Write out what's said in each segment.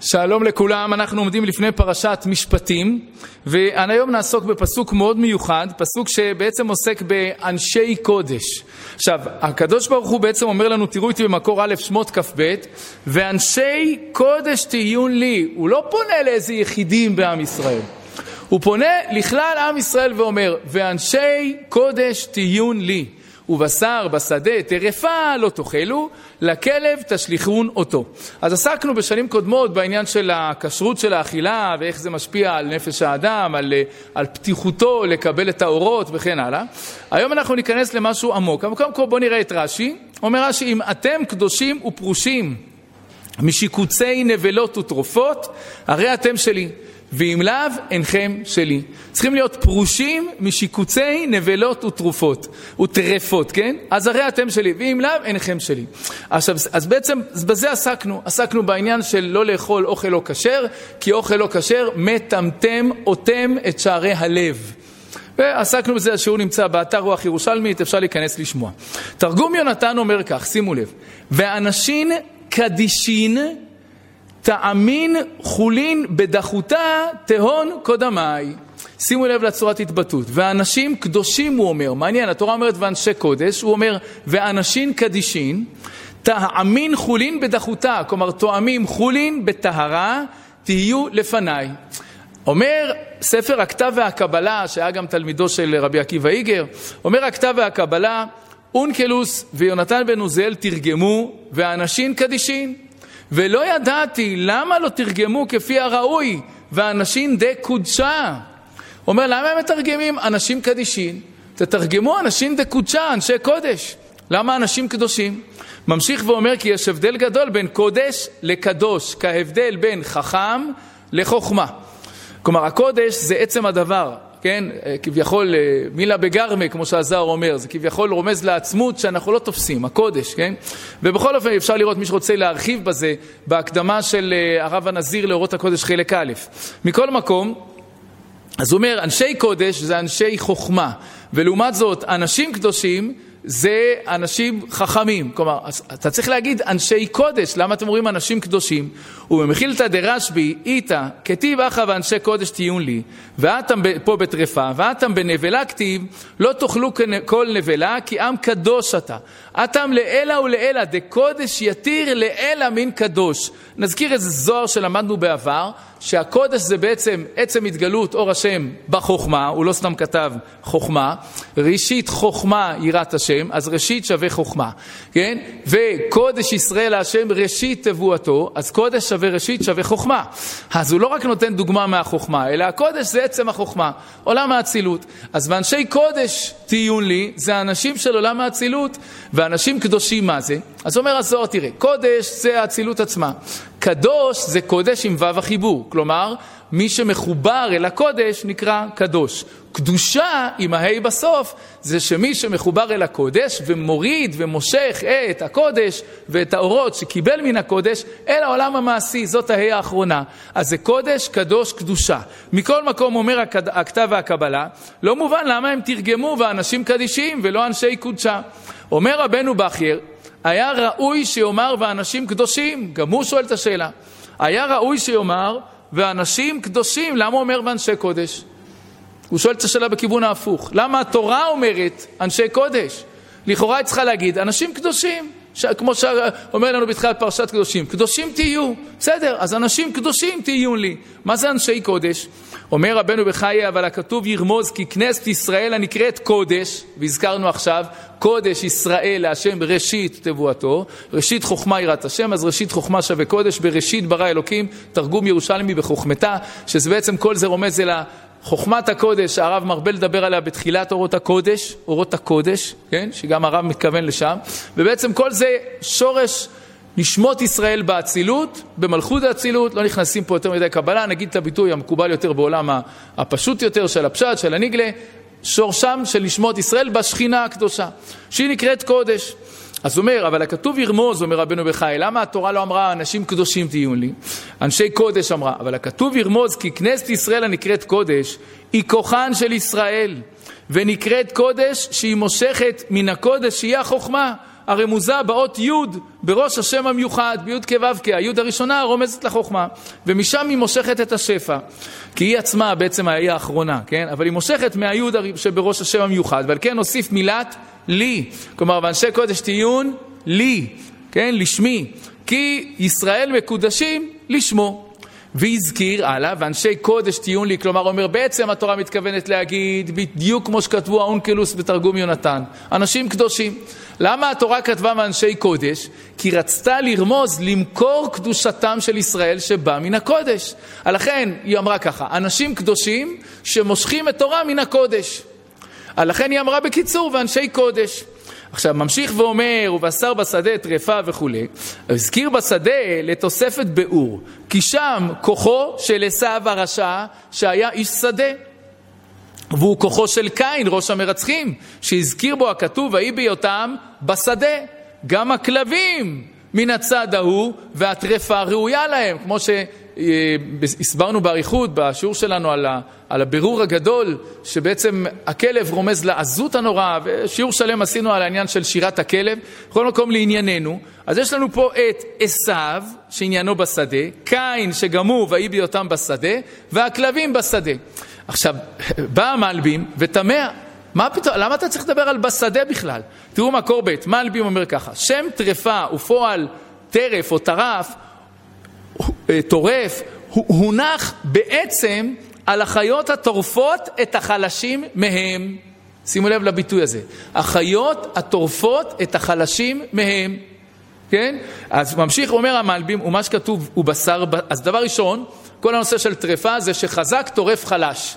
שלום לכולם, אנחנו עומדים לפני פרשת משפטים, והיום נעסוק בפסוק מאוד מיוחד, פסוק שבעצם עוסק באנשי קודש. עכשיו, הקדוש ברוך הוא בעצם אומר לנו, תראו איתי במקור א' שמות כ"ב, ואנשי קודש תהיון לי. הוא לא פונה לאיזה יחידים בעם ישראל, הוא פונה לכלל עם ישראל ואומר, ואנשי קודש תהיון לי. ובשר בשדה טרפה לא תאכלו, לכלב תשליכון אותו. אז עסקנו בשנים קודמות בעניין של הכשרות של האכילה, ואיך זה משפיע על נפש האדם, על פתיחותו לקבל את האורות וכן הלאה. היום אנחנו ניכנס למשהו עמוק. אבל קודם כל בוא נראה את רש"י. אומר רש"י, אם אתם קדושים ופרושים משיקוצי נבלות וטרופות, הרי אתם שלי. ואם לאו, אינכם שלי. צריכים להיות פרושים משיקוצי נבלות וטרפות, כן? אז הרי אתם שלי, ואם לאו, אינכם שלי. עכשיו, אז בעצם בזה עסקנו בעניין של לא לאכול אוכל לא כשר, כי אוכל לא כשר מטמטם אותם את שערי הלב. ועסקנו בזה, השיעור נמצא באתר רוח ירושלמית, אפשר להיכנס לשמוע. תרגום יונתן אומר כך, שימו לב, ואנשים קדישין תאמין חולין בדחותה תהון קודמי. שימו לב לצורת התבטאות. ואנשים קדושים הוא אומר, מעניין, התורה אומרת ואנשי קודש, הוא אומר ואנשים קדישין תאמין חולין בדחותה, כלומר תואמים חולין בטהרה תהיו לפניי. אומר ספר הכתב והקבלה, שהיה גם תלמידו של רבי עקיבא איגר, אומר הכתב והקבלה, אונקלוס ויונתן בן עוזיאל תרגמו ואנשים קדישין, ולא ידעתי למה לא תרגמו כפי הראוי, ואנשים די קודשה. אומר, למה הם מתרגמים אנשים קדישין? תתרגמו אנשים די קודשה, אנשי קודש. למה אנשים קדושים? ממשיך ואומר, כי יש הבדל גדול בין קודש לקדוש, כהבדל בין חכם לחוכמה. כלומר, הקודש זה עצם הדבר, כן? כביכול מילה בגרמה, כמו שהזר אומר, זה כביכול רומז לעצמות שאנחנו לא תופסים, הקודש, כן? ובכל אופן אפשר לראות מי שרוצה להרחיב בזה, בהקדמה של הרב הנזיר לאורות הקודש חלק א'. מכל מקום, אז הוא אומר, אנשי קודש זה אנשי חוכמה, ולעומת זאת, אנשים קדושים זה אנשים חכמים. כלומר, אתה צריך להגיד אנשי קודש, למה אתם אומרים אנשים קדושים? ובמחילתא דרשב"י, איתה, כתיב אחא ואנשי קודש תהיון לי, ואתם פה בטרפה, ואתם בנבלה כתיב, לא תאכלו כל נבלה, כי עם קדוש אתה. אתם לאלה ולאלה, דקודש יתיר לאלה מן קדוש. נזכיר איזה זוהר שלמדנו בעבר, שהקודש זה בעצם עצם התגלות אור השם בחוכמה, הוא לא סתם כתב חוכמה, ראשית חוכמה יראת השם, אז ראשית שווה חוכמה, כן? וקודש ישראל השם ראשית תבואתו, אז קודש שווה ראשית שווה חוכמה. אז הוא לא רק נותן דוגמה מהחוכמה, אלא הקודש זה עצם החוכמה, עולם האצילות. אז ואנשי קודש תהיון לי, זה האנשים של עולם האצילות, ואנשים קדושים מה זה? אז אומר הזוהר, תראה, קודש זה האצילות עצמה. קדוש זה קודש עם וו החיבור, כלומר, מי שמחובר אל הקודש נקרא קדוש. קדושה עם ההי בסוף, זה שמי שמחובר אל הקודש ומוריד ומושך את הקודש ואת האורות שקיבל מן הקודש אל העולם המעשי, זאת ההי האחרונה. אז זה קודש, קדוש, קדושה. מכל מקום אומר הכתב והקבלה, לא מובן למה הם תרגמו ואנשים קדישים ולא אנשי קודשה. אומר רבנו בכיר, היה ראוי שיאמר ואנשים קדושים, גם הוא שואל את השאלה. היה ראוי שיאמר ואנשים קדושים, למה הוא אומר ואנשי קודש? הוא שואל את השאלה בכיוון ההפוך. למה התורה אומרת אנשי קודש? לכאורה היא צריכה להגיד אנשים קדושים, כמו שאומר לנו בתחילת פרשת קדושים, קדושים תהיו, בסדר, אז אנשים קדושים תהיו לי. מה זה אנשי קודש? אומר רבנו בחיי, אבל הכתוב ירמוז כי כנסת ישראל הנקראת קודש, והזכרנו עכשיו, קודש ישראל להשם ראשית תבואתו, ראשית חוכמה יראת השם, אז ראשית חוכמה שווה קודש, בראשית ברא אלוקים, תרגום ירושלמי בחוכמתה, שזה בעצם כל זה רומז אל חוכמת הקודש, הרב מרבה לדבר עליה בתחילת אורות הקודש, כן? שגם הרב מתכוון לשם, ובעצם כל זה שורש נשמות ישראל באצילות, במלכות האצילות, לא נכנסים פה יותר מדי קבלה, נגיד את הביטוי המקובל יותר בעולם הפשוט יותר של הפשט, של הנגלה, שורשם של נשמות ישראל בשכינה הקדושה, שהיא נקראת קודש. אז הוא אומר, אבל הכתוב ירמוז, אומר רבנו בחיי, למה התורה לא אמרה אנשים קדושים תהיו לי? אנשי קודש אמרה, אבל הכתוב ירמוז כי כנסת ישראל הנקראת קודש, היא כוחן של ישראל, ונקראת קודש שהיא מושכת מן הקודש שהיא החוכמה, הרמוזה באות י' בראש השם המיוחד, בי' כו' כ', הי' הראשונה רומזת לחוכמה, ומשם היא מושכת את השפע, כי היא עצמה בעצם היא האחרונה, כן? אבל היא מושכת מהי' שבראש השם המיוחד, ועל כן נוסיף מילת לי, כלומר, ואנשי קודש תהיון לי, כן? לשמי, כי ישראל מקודשים לשמו. והזכיר הלאה, ואנשי קודש תהיון לי, כלומר אומר בעצם התורה מתכוונת להגיד בדיוק כמו שכתבו האונקלוס בתרגום יונתן, אנשים קדושים. למה התורה כתבה מאנשי קודש? כי רצתה לרמוז למכור קדושתם של ישראל שבא מן הקודש. לכן היא אמרה ככה, אנשים קדושים שמושכים את תורה מן הקודש. לכן היא אמרה בקיצור ואנשי קודש. עכשיו ממשיך ואומר, ובשר בשדה טרפה וכו'. הזכיר בשדה לתוספת באור, כי שם כוחו של עשיו הרשע שהיה איש שדה, והוא כוחו של קין ראש המרצחים, שהזכיר בו הכתוב ויהי בהיותם בשדה, גם הכלבים מן הצד ההוא והטרפה ראויה להם, כמו שהסברנו בעריכות בשיעור שלנו על הבירור הגדול, שבעצם הכלב רומז לעזות הנורא, ושיעור שלם עשינו על העניין של שירת הכלב. בכל מקום לענייננו, אז יש לנו פה את עשיו שעניינו בשדה, קין שגם הוא ויהי בהיותם בשדה, והכלבים בשדה. עכשיו בא המלבים ותמה, מה פתאום, למה אתה צריך לדבר על בשדה בכלל? תראו מקור ב', מלבים אומר ככה, שם טרפה ופועל טרף או טרף, טורף, הונח בעצם על החיות הטורפות את החלשים מהם. שימו לב לביטוי הזה, החיות הטורפות את החלשים מהם, כן? אז ממשיך אומר המלבים, ומה שכתוב הוא בשר, אז דבר ראשון, כל הנושא של טרפה זה שחזק טורף חלש.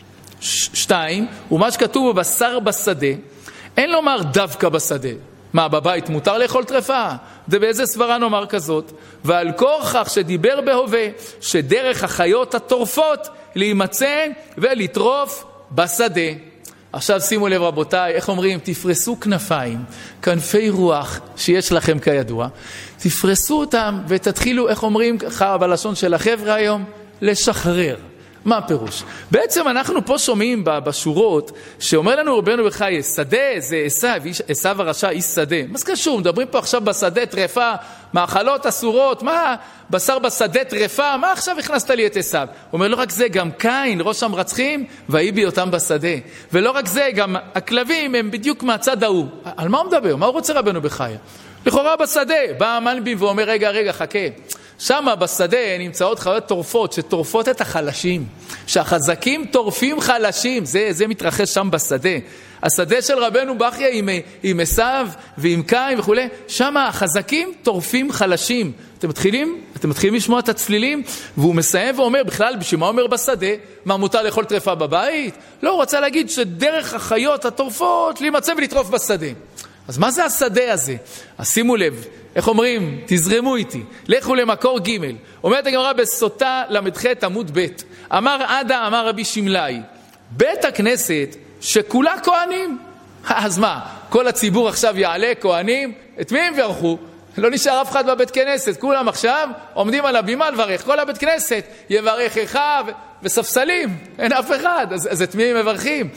2, ומה שכתוב הוא בשר בשדה, אין לומר דווקא בשדה. מה, בבית מותר לאכול טרפה? זה באיזה סברה נאמר כזאת? ועל כורכך שדיבר בהווה, שדרך החיות הטורפות להימצא ולטרוף בשדה. עכשיו שימו לב רבותיי, איך אומרים? תפרסו כנפיים, כנפי רוח שיש לכם כידוע, תפרסו אותם ותתחילו, איך אומרים ככה בלשון של החבר'ה היום, לשחרר. מה הפירוש? בעצם אנחנו פה שומעים בשורות שאומר לנו רבנו בחיי, שדה זה עשיו הרשע איש שדה. מה זה קשור? מדברים פה עכשיו בשדה טרפה, מאכלות אסורות, מה בשר בשדה טרפה, מה עכשיו הכנסת לי את עשיו? הוא אומר לא רק זה, גם קין ראש המרצחים ויהי בהיותם בשדה. ולא רק זה, גם הכלבים הם בדיוק מהצד ההוא. על מה הוא מדבר? מה הוא רוצה רבנו בחיי? לכאורה בשדה, בא המלבים ואומר רגע חכה, שמה בשדה נמצאות חיות טורפות שטורפות את החלשים, שהחזקים טורפים חלשים, זה מתרחש שם בשדה. השדה של רבנו בחיה עם עשיו ועם קין וכו', שמה החזקים טורפים חלשים. אתם מתחילים לשמוע את הצלילים, והוא מסיים ואומר בכלל בשביל מה אומר בשדה? מה מותר לאכול טרפה בבית? לא, הוא רצה להגיד שדרך החיות הטורפות להימצא ולטרוף בשדה. אז מה זה השדה הזה? אז שימו לב, איך אומרים? תזרמו איתי. לכו למקור ג'. אומרת הגמרא בסוטה למדח עמוד ב'. אמר עדה, אמר רבי שמלאי, בית הכנסת שכולה כהנים. אז מה? כל הציבור עכשיו יעלה כהנים? את מי הם יברכו? לא נשאר אף אחד בבית כנסת. כולם עכשיו עומדים על הבימה לברך. כל הבית כנסת יברך אחד וספסלים. אין אף אחד. אז את מי הם מברכים?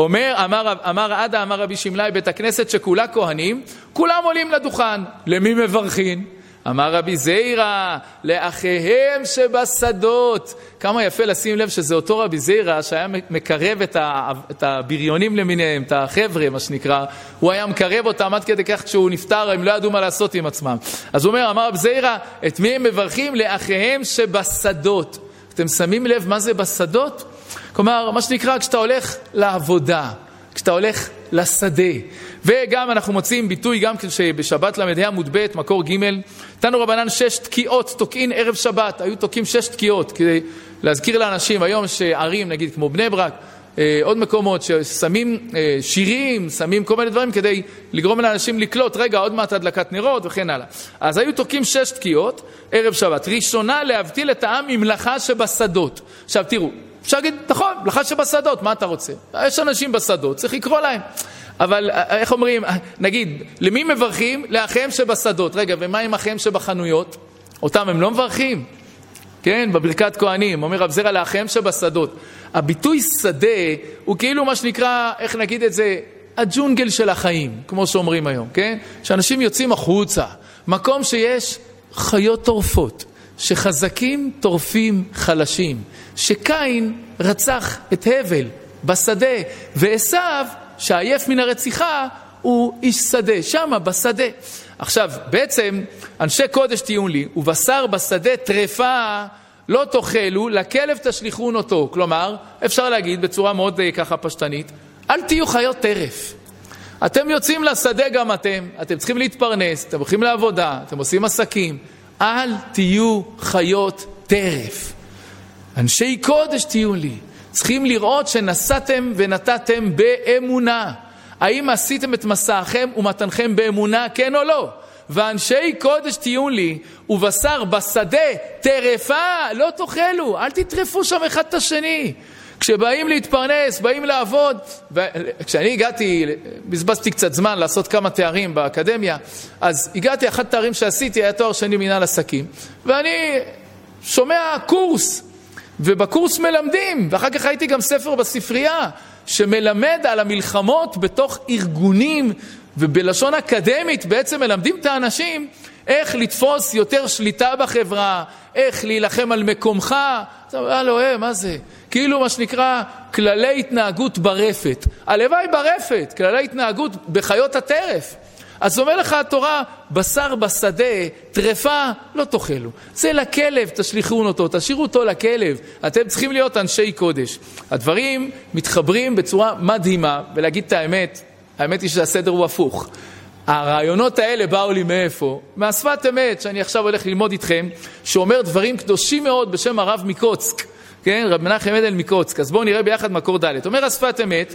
אמר עדה, אמר רבי שמלאי, בית הכנסת שכולה כהנים, כולם עולים לדוכן. למי מברכים? אמר רבי זירא, לאחיהם שבשדות. כמה יפה לשים לב שזה אותו רבי זירא שהיה מקרב את הבריונים למיניהם, את החבר'ה מה שנקרא, הוא היה מקרב אותם עד כדי כך כשהוא נפטר, הם לא ידעו מה לעשות עם עצמם. אז הוא אומר, אמר רבי זירא, את מי הם מברכים? לאחיהם שבשדות. אתם שמים לב מה זה בשדות? כלומר, מה שנקרא כשאתה הולך לעבודה, כשאתה הולך לשדה. וגם אנחנו מוצאים ביטוי גם שבשבת למדיה עמוד ב' מקור ג' תנו רבנן 6 תקיעות תוקעין ערב שבת, היו תוקעים 6 תקיעות כדי להזכיר לאנשים. היום שערים נגיד כמו בני ברק, עוד מקומות ששמים שירים, שמים כל מיני דברים כדי לגרום לאנשים לקלוט, רגע עוד מעט הדלקת נרות וכן הלאה. אז היו תוקעים 6 תקיעות ערב שבת. ראשונה להבדיל את העם ממלאכה שבשדות. עכשיו תראו, אפשר להגיד, נכון, מלאכה שבשדות, מה אתה רוצה? יש אנשים בשדות, צריך לקרוא להם. אבל איך אומרים, נגיד, למי מברכים? לאחיהם שבשדות. רגע, ומה עם אחיהם שבחנויות? אותם הם לא מברכים. כן, בברכת כהנים, אומר רב זרע לאחיהם שבשדות. הביטוי שדה הוא כאילו מה שנקרא, איך נגיד את זה, הג'ונגל של החיים, כמו שאומרים היום, כן? שאנשים יוצאים החוצה, מקום שיש חיות טורפות, שחזקים טורפים חלשים, שקין רצח את הבל בשדה, ועשיו שעייף מן הרציחה הוא איש שדה, שמה בשדה. עכשיו, בעצם אנשי קודש תהיו לי, ובשר בשדה טרפה לא תאכלו, לכלב תשליכון אותו. כלומר, אפשר להגיד בצורה מאוד ככה פשטנית, אל תהיו חיות טרף. אתם יוצאים לשדה גם אתם צריכים להתפרנס, אתם הולכים לעבודה, אתם עושים עסקים, אל תהיו חיות טרף. אנשי קודש תהיו לי, צריכים לראות שנסעתם ונתתם באמונה. האם עשיתם את מסעכם ומתנכם באמונה, כן או לא? ואנשי קודש תהיו לי, ובשר בשדה טרפה לא תאכלו, אל תטרפו שם אחד את השני. כשבאים להתפרנס, באים לעבוד, כשאני הגעתי, בזבזתי קצת זמן לעשות כמה תארים באקדמיה, אז הגעתי, אחד תארים שעשיתי היה תואר שני מנהל עסקים, ואני שומע קורס, ובקורס מלמדים, ואחר כך הייתי גם ספר בספרייה, שמלמד על המלחמות בתוך ארגונים, ובלשון אקדמית בעצם מלמדים את האנשים איך לתפוס יותר שליטה בחברה, איך להילחם על מקומך. מה זה? כאילו מה שנקרא כללי התנהגות ברפת. הלוואי ברפת, כללי התנהגות בחיות הטרף. אז אומר לך התורה, בשר בשדה, טרפה, לא תאכלו. זה לכלב, תשליכון אותו, תשאירו אותו לכלב. אתם צריכים להיות אנשי קודש. הדברים מתחברים בצורה מדהימה, ולהגיד את האמת, האמת היא שהסדר הוא הפוך. הרעיונות האלה באו לי מאיפה? מהשפת אמת, שאני עכשיו הולך ללמוד איתכם, שאומר דברים קדושים מאוד בשם הרב מקוצק. כן? רב מנחם מנדל מקוצק. אז בואו נראה ביחד מקור ד'. אומר השפת אמת,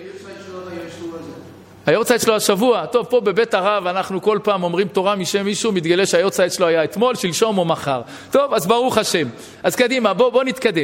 היורצייט שלו השבוע, טוב, פה בבית הרב אנחנו כל פעם אומרים תורה משם מישהו, מתגלה שהיורצייט שלו היה אתמול, שלשום או מחר. טוב, אז ברוך השם. אז קדימה, בוא נתקדם.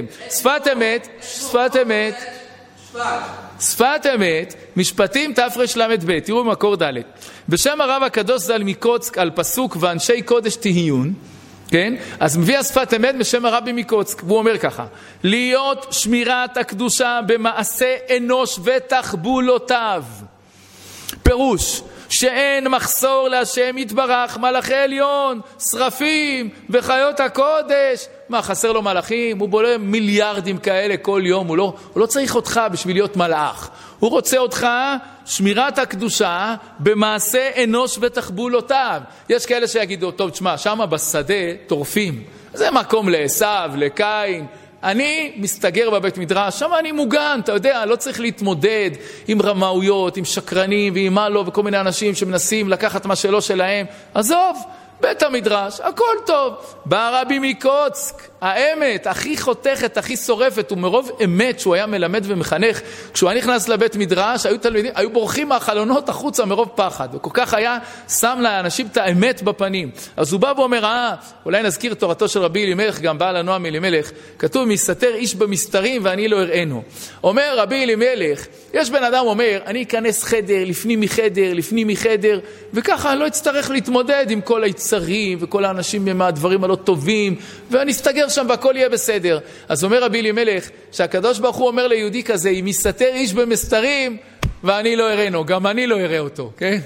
שפת אמת, משפטים תרל"ב, תראו מקור ד'. בשם הרב הקדוש ז"ל מקוצק על פסוק ואנשי קודש תהיון, כן? אז מביא השפת אמת בשם הרבי מקוצק, והוא אומר ככה, להיות שמירת הקדושה במעשה אנוש ותחבולותיו. פירוש שאין מחסור להשם יתברך, מלאכי עליון, שרפים וחיות הקודש. מה, חסר לו מלאכים? הוא בולה מיליארדים כאלה כל יום, הוא לא צריך אותך בשביל להיות מלאך. הוא רוצה אותך, שמירת הקדושה, במעשה אנוש ותחבולותיו. יש כאלה שיגידו, טוב, תשמע, שמה בשדה טורפים. זה מקום לעשיו, לקין. אני מסתגר בבית מדרש, שם אני מוגן, אתה יודע, לא צריך להתמודד עם רמאויות, עם שקרנים ועם מה לא, וכל מיני אנשים שמנסים לקחת מה שלא שלהם. עזוב, בית המדרש, הכל טוב. בא רבי מקוצק, האמת, הכי חותכת, הכי שורפת, ומרוב אמת שהוא היה מלמד ומחנך, כשהוא היה נכנס לבית מדרש, היו בורחים מהחלונות החוצה מרוב פחד, וכל כך היה שם לאנשים את האמת בפנים. אז הוא בא ואומר, אולי נזכיר תורתו של רבי אלימלך, גם בעל הנועם אלימלך, כתוב, מסתתר איש במסתרים ואני לא אראנו. אומר רבי אלימלך, יש בן אדם אומר, אני אכנס חדר, לפנים מחדר, וככה אני לא אצטרך להתמודד עם כל היצרים, וכל האנשים עם הדברים הלא טובים, ואני אסתגר שם והכל יהיה בסדר. אז אומר רבי אלימלך, שהקדוש ברוך הוא אומר ליהודי כזה, אם מסתתר איש במסתרים, ואני לא אראנו, גם אני לא אראה אותו, כן?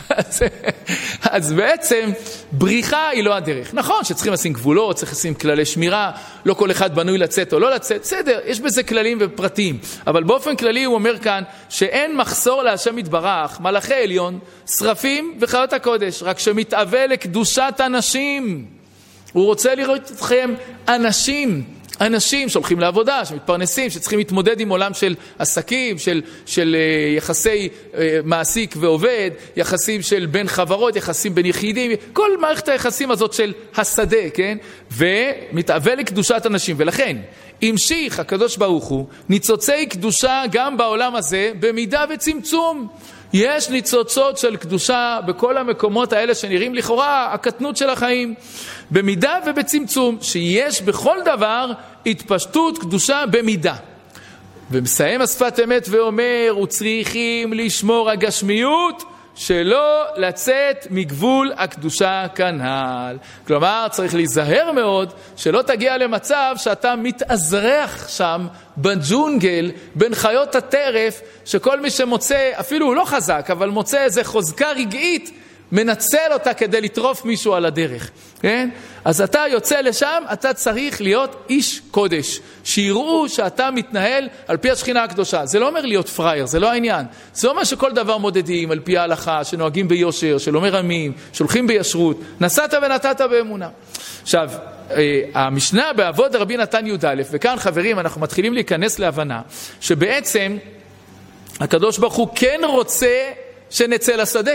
אז בעצם בריחה היא לא הדרך. נכון שצריכים לשים גבולות, צריך לשים כללי שמירה, לא כל אחד בנוי לצאת או לא לצאת, בסדר, יש בזה כללים ופרטים, אבל באופן כללי הוא אומר כאן שאין מחסור להשם יתברך, מלאכי עליון, שרפים וחיות הקודש, רק שמתאווה לקדושת אנשים. הוא רוצה לראות אתכם אנשים שהולכים לעבודה, שמתפרנסים, שצריכים להתמודד עם עולם של עסקים, של יחסי מעסיק ועובד, יחסים של בין חברות, יחסים בין יחידים, כל מערכת היחסים הזאת של השדה, כן? ומתאווה לקדושת אנשים. ולכן, המשיך הקדוש ברוך הוא ניצוצי קדושה גם בעולם הזה, במידה וצמצום. יש ניצוצות של קדושה בכל המקומות האלה שנראים לכאורה הקטנות של החיים, במידה ובצמצום, שיש בכל דבר התפשטות קדושה במידה. ומסיים השפת אמת ואומר, וצריכים לשמור הגשמיות שלא לצאת מגבול הקדושה כנ"ל. כלומר, צריך להיזהר מאוד שלא תגיע למצב שאתה מתאזרח שם בג'ונגל, בין חיות הטרף, שכל מי שמוצא, אפילו הוא לא חזק, אבל מוצא איזה חוזקה רגעית, מנצל אותה כדי לטרוף מישהו על הדרך. כן? אז אתה יוצא לשם, אתה צריך להיות איש קודש. שיראו שאתה מתנהל על פי השכינה הקדושה. זה לא אומר להיות פרייר, זה לא העניין. זה אומר שכל דבר מודדים על פי ההלכה, שנוהגים ביושר, שלא מרמים, שהולכים בישרות. נסעת ונתת באמונה. עכשיו, המשנה בעבוד רבי נתן י"א, וכאן חברים אנחנו מתחילים להיכנס להבנה, שבעצם הקדוש ברוך הוא כן רוצה שנצא לשדה.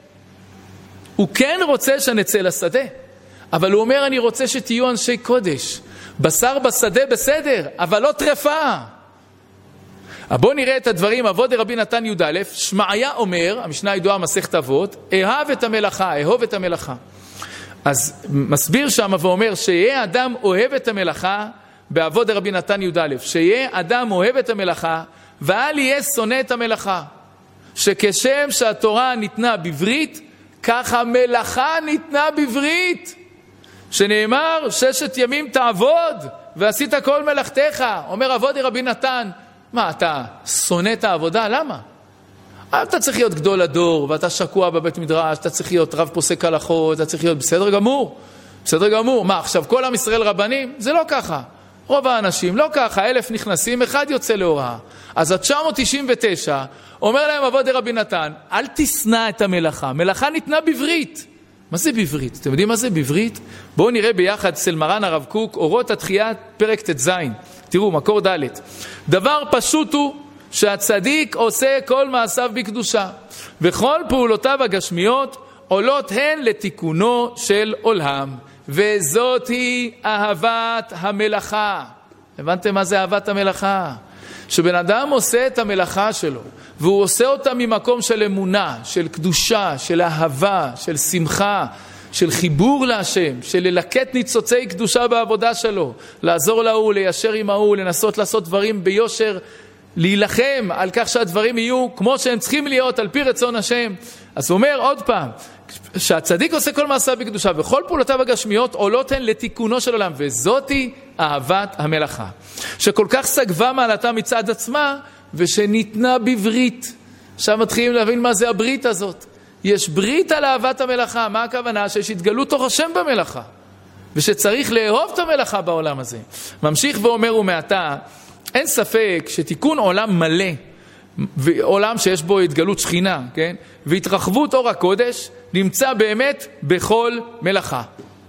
הוא כן רוצה שנצא לשדה, אבל הוא אומר אני רוצה שתהיו אנשי קודש. בשר בשדה בסדר, אבל לא טרפה. בואו נראה את הדברים. עבוד רבי נתן י"א, שמעיה אומר, המשנה הידועה מסכת אבות, אהב את המלאכה, אהוב את המלאכה. אז מסביר שם ואומר שיהיה אדם אוהב את המלאכה, בעבוד רבי נתן י"א, שיהיה אדם אוהב את המלאכה, ואל יהיה שונא את המלאכה. שכשם שהתורה ניתנה בברית, כך המלאכה ניתנה בברית. שנאמר, 6 ימים תעבוד, ועשית כל מלאכתך. אומר עבוד רבי נתן, מה, אתה שונא את העבודה? למה? אתה צריך להיות גדול הדור, ואתה שקוע בבית מדרש, אתה צריך להיות רב פוסק הלכות, אתה צריך להיות בסדר גמור. בסדר גמור. מה, עכשיו כל עם ישראל רבנים? זה לא ככה. רוב האנשים לא ככה, 1,000 נכנסים, אחד יוצא להוראה. אז 999, אומר להם עבוד רבי נתן, אל תשנא את המלאכה. מלאכה ניתנה בברית. מה זה בברית? אתם יודעים מה זה בברית? בואו נראה ביחד אצל מרן הרב קוק, אורות התחייה, פרק ט"ז. תראו, מקור ד'. דבר פשוט הוא שהצדיק עושה כל מעשיו בקדושה, וכל פעולותיו הגשמיות עולות הן לתיקונו של עולם. וזאת היא אהבת המלאכה. הבנתם מה זה אהבת המלאכה? שבן אדם עושה את המלאכה שלו, והוא עושה אותה ממקום של אמונה, של קדושה, של אהבה, של שמחה, של חיבור להשם, של ללקט ניצוצי קדושה בעבודה שלו, לעזור להוא, ליישר עם ההוא, לנסות לעשות דברים ביושר, להילחם על כך שהדברים יהיו כמו שהם צריכים להיות על פי רצון השם. אז הוא אומר עוד פעם, שהצדיק עושה כל מעשה בקדושה, וכל פעולותיו הגשמיות עולות הן לתיקונו של עולם, וזאתי אהבת המלאכה, שכל כך סגבה מעלתה מצד עצמה, ושניתנה בברית. עכשיו מתחילים להבין מה זה הברית הזאת. יש ברית על אהבת המלאכה. מה הכוונה? שיש התגלות תוך השם במלאכה, ושצריך לאהוב את המלאכה בעולם הזה. ממשיך ואומר ומעתה, אין ספק שתיקון עולם מלא, ועולם שיש בו התגלות שכינה, כן? והתרחבות אור הקודש, נמצא באמת בכל מלאכה.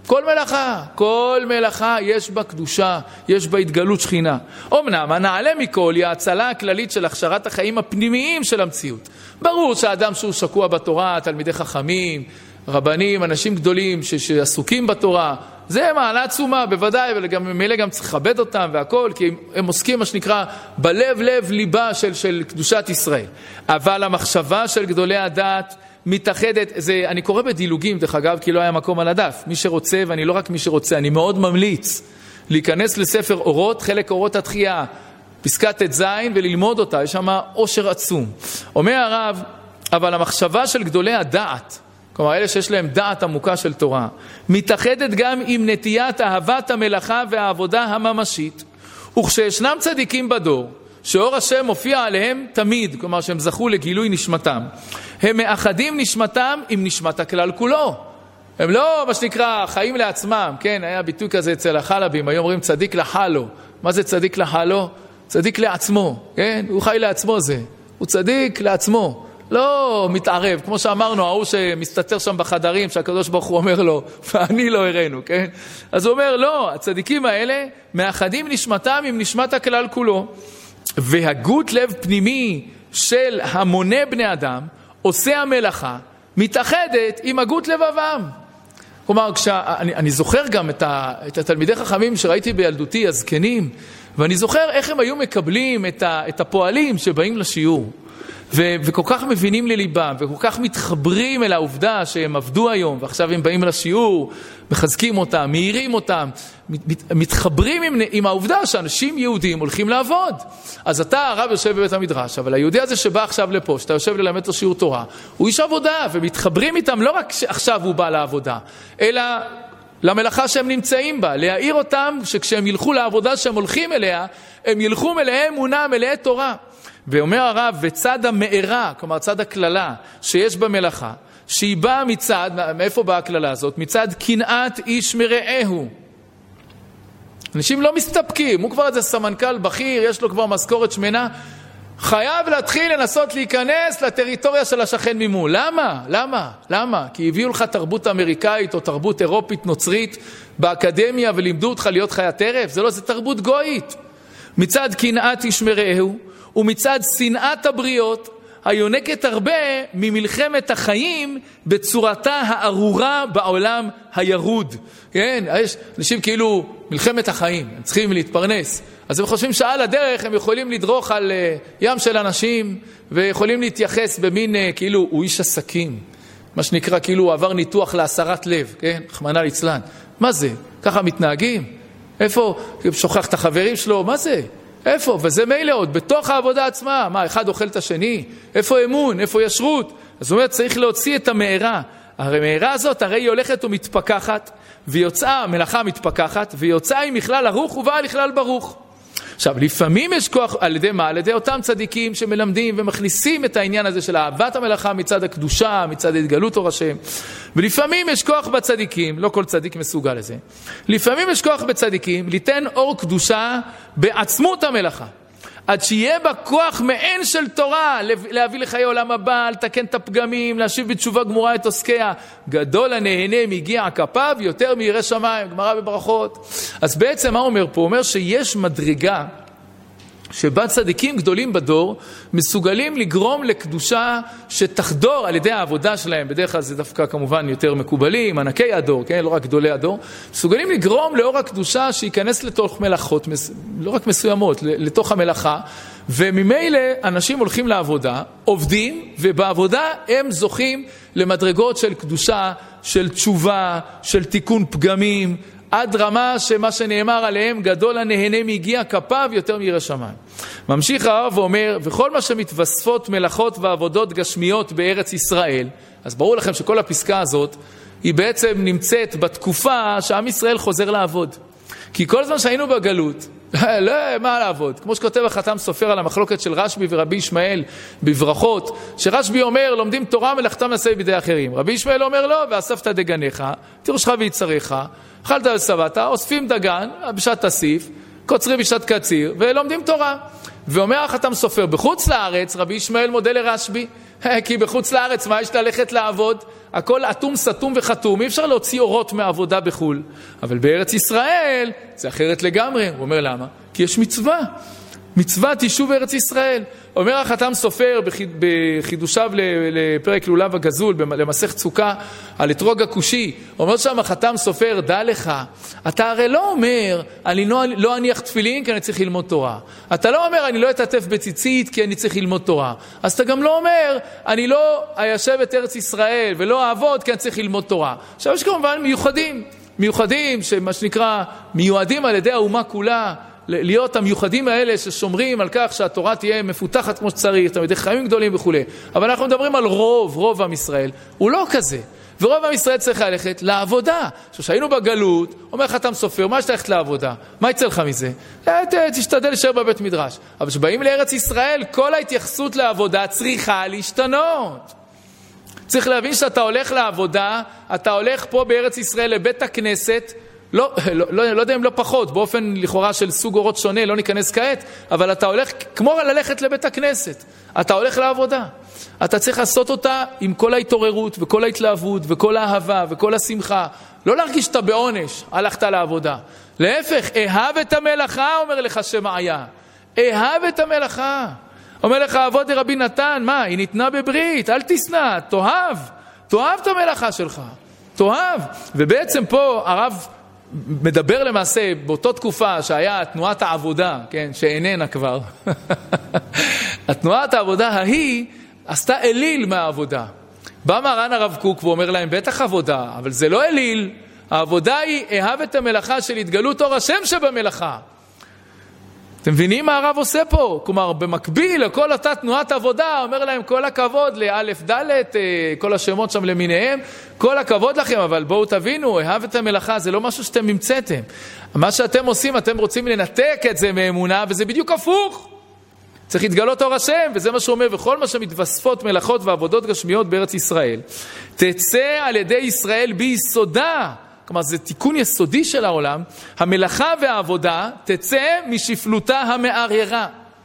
כל מלאכה יש בה קדושה, יש בה התגלות שכינה. אמנם הנעלה מכל היא ההצלה הכללית של הכשרת החיים הפנימיים של המציאות. ברור שהאדם שהוא שקוע בתורה, תלמידי חכמים, רבנים, אנשים גדולים שעסוקים בתורה, זה מעלה עצומה, בוודאי, ומילא גם צריך לכבד אותם והכל, כי הם עוסקים מה שנקרא בלב לב ליבה של קדושת ישראל. אבל המחשבה של גדולי הדעת מתאחדת, אני קורא בדילוגים דרך אגב, כי לא היה מקום על הדף. מי שרוצה, ואני לא רק מי שרוצה, אני מאוד ממליץ להיכנס לספר אורות, חלק אורות התחייה, פסקת ט"ז, וללמוד אותה. יש שם עושר עצום. אומר הרב, אבל המחשבה של גדולי הדעת, כלומר, אלה שיש להם דעת עמוקה של תורה, מתאחדת גם עם נטיית אהבת המלאכה והעבודה הממשית. וכשישנם צדיקים בדור, שאור השם מופיע עליהם תמיד, כלומר שהם זכו לגילוי נשמתם, הם מאחדים נשמתם עם נשמת הכלל כולו. הם לא, מה שנקרא, חיים לעצמם. כן, היה ביטוי כזה אצל החלבים, היום אומרים צדיק לחלו. מה זה צדיק לחלו? צדיק לעצמו, כן? הוא חי לעצמו זה. הוא צדיק לעצמו. לא מתערב, כמו שאמרנו, ההוא שמסתתר שם בחדרים, שהקדוש ברוך הוא אומר לו, ואני לא הראינו, כן? אז הוא אומר, לא, הצדיקים האלה מאחדים נשמתם עם נשמת הכלל כולו, והגות לב פנימי של המונה בני אדם, עושה המלאכה, מתאחדת עם הגות לבבם. כלומר, אני זוכר גם את התלמידי חכמים שראיתי בילדותי, הזקנים, ואני זוכר איך הם היו מקבלים את הפועלים שבאים לשיעור. וכל כך מבינים לליבם, וכל כך מתחברים אל העובדה שהם עבדו היום, ועכשיו הם באים לשיעור, מחזקים אותם, מאירים אותם, מתחברים עם העובדה שאנשים יהודים הולכים לעבוד. אז אתה, הרב, יושב בבית המדרש, אבל היהודי הזה שבא עכשיו לפה, שאתה יושב ללמד לו שיעור תורה, הוא איש עבודה, ומתחברים איתם לא רק שעכשיו הוא בא לעבודה, אלא למלאכה שהם נמצאים בה, להעיר אותם שכשהם ילכו לעבודה שהם הולכים אליה, הם ילכו מלאי אמונה, מלאי תורה. ואומר הרב, וצד המארה, כלומר צד הכללה שיש במלאכה, שהיא באה מצד, מאיפה באה הכללה הזאת? מצד קנאת איש מרעהו. אנשים לא מסתפקים, הוא כבר איזה סמנכ"ל בכיר, יש לו כבר משכורת שמנה, חייב להתחיל לנסות להיכנס לטריטוריה של השכן ממול. למה? כי הביאו לך תרבות אמריקאית או תרבות אירופית נוצרית באקדמיה ולימדו אותך להיות חיית טרף, זה תרבות גויית. מצד קנאת איש מרעהו ומצד שנאת הבריות, היונקת הרבה ממלחמת החיים בצורתה הארורה בעולם הירוד. כן, יש אנשים כאילו מלחמת החיים, הם צריכים להתפרנס. אז הם חושבים שעל הדרך הם יכולים לדרוך על ים של אנשים, ויכולים להתייחס במין כאילו הוא איש עסקים. מה שנקרא כאילו הוא עבר ניתוח להסרת לב, כן? רחמנא ליצלן. מה זה? ככה מתנהגים? איפה? שוכח את החברים שלו? מה זה? איפה? וזה מילא עוד, בתוך העבודה עצמה. מה, אחד אוכל את השני? איפה אמון? איפה ישרות? אז זאת אומרת, צריך להוציא את המארה. הרי המארה הזאת, הרי היא הולכת ומתפקחת, ויוצאה, מלאכה מתפקחת, ויוצאה היא מכלל ערוך ובאה לכלל ברוך. עכשיו, לפעמים יש כוח, על ידי מה? על ידי אותם צדיקים שמלמדים ומכניסים את העניין הזה של אהבת המלאכה מצד הקדושה, מצד התגלות אור השם. ולפעמים יש כוח בצדיקים, לא כל צדיק מסוגל לזה. לפעמים יש כוח בצדיקים ליתן אור קדושה בעצמות המלאכה. עד שיהיה בה כוח מעין של תורה, להביא לחיי עולם הבא, לתקן את הפגמים, להשיב בתשובה גמורה את עוסקיה. גדול הנהנה מגיע כפיו יותר מירא שמיים, גמרא בברכות. אז בעצם מה אומר פה? הוא אומר שיש מדרגה שבה צדיקים גדולים בדור מסוגלים לגרום לקדושה שתחדור על ידי העבודה שלהם, בדרך כלל זה דווקא כמובן יותר מקובלים, ענקי הדור, כן? לא רק גדולי הדור, מסוגלים לגרום לאור הקדושה שייכנס לתוך מלאכות, לא רק מסוימות, לתוך המלאכה, וממילא אנשים הולכים לעבודה, עובדים, ובעבודה הם זוכים למדרגות של קדושה, של תשובה, של תיקון פגמים, עד רמה שמה שנאמר עליהם, גדול הנהנה מיגיע כפיו יותר מירא שמיים. ממשיך הרב ואומר, וכל מה שמתווספות מלאכות ועבודות גשמיות בארץ ישראל, אז ברור לכם שכל הפסקה הזאת, היא בעצם נמצאת בתקופה שעם ישראל חוזר לעבוד. כי כל זמן שהיינו בגלות, לא, מה לעבוד? כמו שכותב החתם סופר על המחלוקת של רשב"י ורבי ישמעאל בברכות, שרשב"י אומר, לומדים תורה מלאכתם נעשה בידי אחרים. רבי ישמעאל אומר לו, ואספת דגניך, תירושך ויצריך, אכלת ושבעת, אוספים דגן, בשעת תסיף, קוצרים בשעת קציר, ולומדים תורה. ואומר החתם סופר, בחוץ לארץ, רבי ישמעאל מודה לרשב"י, כי בחוץ לארץ מה יש ללכת לעבוד? הכל אטום, סתום וחתום, אי אפשר להוציא אורות מעבודה בחול. אבל בארץ ישראל זה אחרת לגמרי. הוא אומר למה? כי יש מצווה. מצוות יישוב ארץ ישראל. אומר החתם סופר בחידושיו לפרק לולב הגזול, למסכת סוכה, על אתרוג הכושי. אומר שם החתם סופר, דע לך, אתה הרי לא אומר, אני לא אניח תפילין כי אני צריך ללמוד תורה. אתה לא אומר, אני לא אתעטף בציצית כי אני צריך ללמוד תורה. אז אתה גם לא אומר, אני לא איישב את ארץ ישראל ולא אעבוד כי אני צריך ללמוד תורה. עכשיו יש כמובן מיוחדים שמה שנקרא מיועדים על ידי האומה כולה, להיות המיוחדים האלה ששומרים על כך שהתורה תהיה מפותחת כמו שצריך, תלמידי חכמים גדולים וכו'. אבל אנחנו מדברים על רוב עם ישראל. הוא לא כזה. ורוב עם ישראל צריך ללכת לעבודה. כשהיינו בגלות, אומר חתם סופר, מה יש ללכת לעבודה? מה יצא לך מזה? תשתדל להישאר בבית מדרש. אבל כשבאים לארץ ישראל, כל ההתייחסות לעבודה צריכה להשתנות. צריך להבין שאתה הולך לעבודה, אתה הולך פה בארץ ישראל לבית הכנסת, לא יודע אם לא פחות, באופן לכאורה של סוג אורות שונה, לא ניכנס כעת, אבל אתה הולך כמו ללכת לבית הכנסת, אתה הולך לעבודה. אתה צריך לעשות אותה עם כל ההתעוררות וכל ההתלהבות וכל האהבה וכל השמחה. לא להרגיש שאתה בעונש, הלכת לעבודה. להפך, אהב את המלאכה, אומר לך שמעיה. אהב את המלאכה. אומר לך, עבוד רבי נתן, מה? היא ניתנה בברית, אל תשנא, תאהב את המלאכה שלך. תאהב. ובעצם פה הרב מדבר למעשה באותה תקופה שהיה תנועת העבודה, כן, שאיננה כבר. התנועת העבודה ההיא עשתה אליל מהעבודה. בא מרן הרב קוק ואומר להם, בטח עבודה, אבל זה לא אליל. העבודה היא אהב את המלאכה של התגלות אור השם שבמלאכה. אתם מבינים מה הרב עושה פה? כלומר, במקביל לכל אותה תנועת עבודה, אומר להם כל הכבוד לאלף דלת, כל השמות שם למיניהם, כל הכבוד לכם, אבל בואו תבינו, אהב את המלאכה, זה לא משהו שאתם המצאתם. מה שאתם עושים, אתם רוצים לנתק את זה מאמונה, וזה בדיוק הפוך. צריך להתגלות אור השם, וזה מה שאומר, וכל מה שמתווספות מלאכות ועבודות גשמיות בארץ ישראל, תצא על ידי ישראל ביסודה, כלומר זה תיקון יסודי של העולם, המלאכה והעבודה תצא משפלותה המערערה,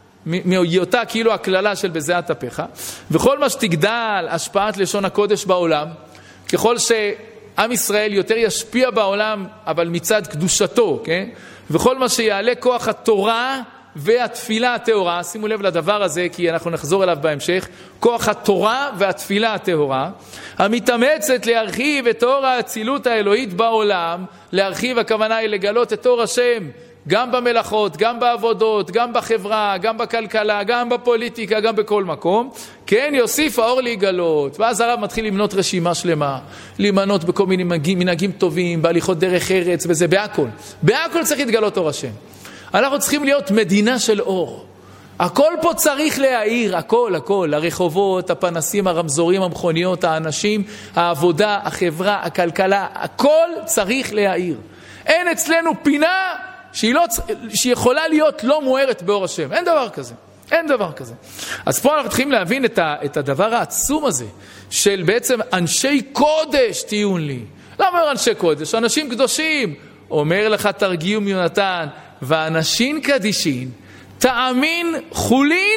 מהיותה כאילו הכללה של בזיעת אפיך, וכל מה שתגדל השפעת לשון הקודש בעולם, ככל שעם ישראל יותר ישפיע בעולם, אבל מצד קדושתו, כן? וכל מה שיעלה כוח התורה והתפילה הטהורה, שימו לב לדבר הזה כי אנחנו נחזור אליו בהמשך, כוח התורה והתפילה הטהורה, המתאמצת להרחיב את אור האצילות האלוהית בעולם, להרחיב הכוונה היא לגלות את אור השם, גם במלאכות, גם בעבודות, גם בחברה, גם בכלכלה, גם בפוליטיקה, גם בכל מקום, כן, יוסיף האור להיגלות. ואז הרב מתחיל למנות רשימה שלמה, להימנות בכל מיני מנהגים טובים, בהליכות דרך ארץ, וזה בהכל צריך להתגלות אור השם. אנחנו צריכים להיות מדינה של אור. הכל פה צריך להאיר, הכל, הרחובות, הפנסים, הרמזורים, המכוניות, האנשים, העבודה, החברה, הכלכלה, הכל צריך להאיר. אין אצלנו פינה שהיא יכולה להיות לא מוארת באור השם. אין דבר כזה. אז פה אנחנו צריכים להבין את הדבר העצום הזה, של בעצם אנשי קודש תהיון לי. למה אומר אנשי קודש? אנשים קדושים. אומר לך תרגיום יונתן, ואנשים קדישין, תאמין חולין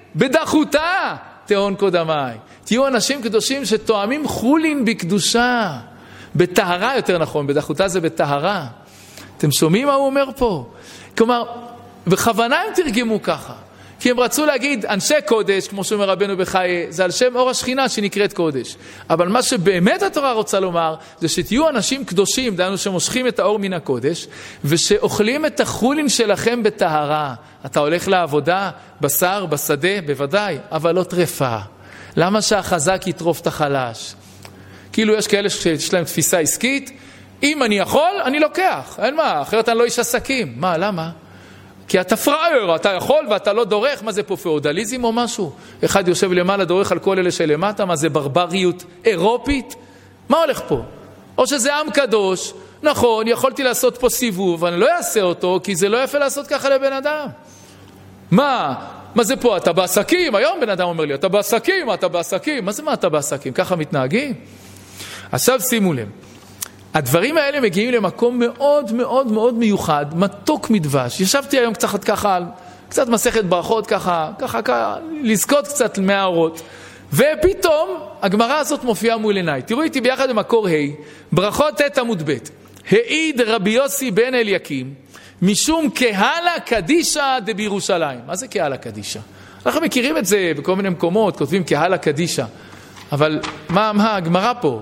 בדחותה, תהון קודמי. תהיו אנשים קדושים שתואמים חולין בקדושה, בטהרה יותר נכון, בדחותה זה בטהרה. אתם שומעים מה הוא אומר פה? כלומר, בכוונה הם תרגמו ככה, כי הם רצו להגיד אנשי קודש, כמו שאומר רבנו בחיי, זה על שם אור השכינה שנקראת קודש. אבל מה שבאמת התורה רוצה לומר, זה שתהיו אנשים קדושים, דהיינו שמושכים את האור מן הקודש, ושאוכלים את החולין שלכם בטהרה. אתה הולך לעבודה, בשר, בשדה, בוודאי, אבל לא טרפה. למה שהחזק יטרוף את החלש? כאילו יש כאלה שיש להם תפיסה עסקית, אם אני יכול, אני לוקח. אין מה, אחרת אני לא איש עסקים. מה, למה? כי אתה פראייר, אתה יכול ואתה לא דורך, מה זה פה פאודליזם או משהו? אחד יושב למעלה דורך על כל אלה שלמטה, מה זה ברבריות אירופית? מה הולך פה? או שזה עם קדוש, נכון, יכולתי לעשות פה סיבוב, אבל אני לא אעשה אותו, כי זה לא יפה לעשות ככה לבן אדם. מה זה פה? אתה בעסקים? היום בן אדם אומר לי, אתה בעסקים? מה זה מה אתה בעסקים? ככה מתנהגים? עכשיו שימו לב. הדברים האלה מגיעים למקום מאוד מאוד מאוד מיוחד, מתוק מדבש. ישבתי היום קצת מסכת ברכות, ככה, לזכות קצת מהאורות. ופתאום הגמרא הזאת מופיעה מול עיניי. תראו איתי ביחד במקור ה', ברכות ת' עמוד ב'. העיד רבי יוסי בן אליקים, משום קהלה קדישה דבירושלים. מה זה קהלה קדישה? אנחנו מכירים את זה בכל מיני מקומות, כותבים קהלה קדישה. אבל מה הגמרא פה?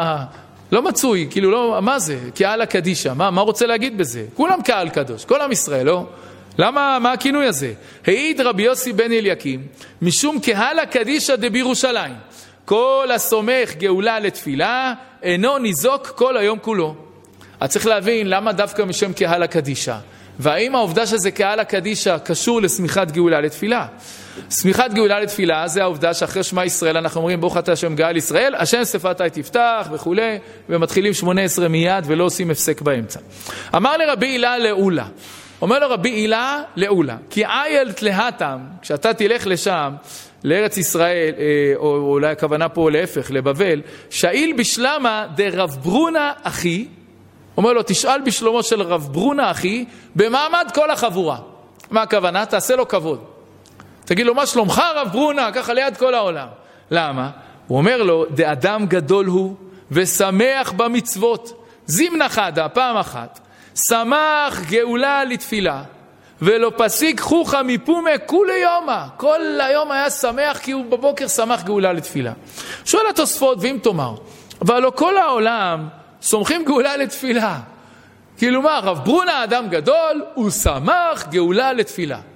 לא מצוי, כאילו לא, מה זה? קהל הקדישה, מה רוצה להגיד בזה? כולם קהל קדוש, כל עם ישראל, לא? למה, מה הכינוי הזה? העיד רבי יוסי בן אליקים, משום קהל הקדישה דבירושלים, כל הסומך גאולה לתפילה, אינו ניזוק כל היום כולו. אז צריך להבין למה דווקא משום קהל הקדישה, והאם העובדה שזה קהל הקדישה קשור לשמיכת גאולה לתפילה? שמיכת גאולה לתפילה זה העובדה שאחרי שמע ישראל אנחנו אומרים ברוך אתה השם גאל ישראל, השם שפתי תפתח וכו', ומתחילים 18 מיד ולא עושים הפסק באמצע. אמר לרבי הילה לאולה, אומר לו רבי הילה לאולה, כי אייל תלהתם, כשאתה תלך לשם, לארץ ישראל, או אולי הכוונה פה להפך, לבבל, שאיל בשלמה דרב ברונה אחי, אומר לו תשאל בשלומו של רב ברונה אחי, במעמד כל החבורה. מה הכוונה? תעשה לו כבוד. תגיד לו, מה שלומך רב ברונה? ככה ליד כל העולם. למה? הוא אומר לו, דאדם גדול הוא ושמח במצוות. זימנה חדה, פעם אחת. שמח גאולה לתפילה, ולא פסיק חוכה מפומה כולי יומה. כל היום היה שמח כי הוא בבוקר שמח גאולה לתפילה. שואל התוספות, ואם תאמר, אבל לא כל העולם סומכים גאולה לתפילה. כאילו מה, רב ברונה אדם גדול, הוא שמח גאולה לתפילה.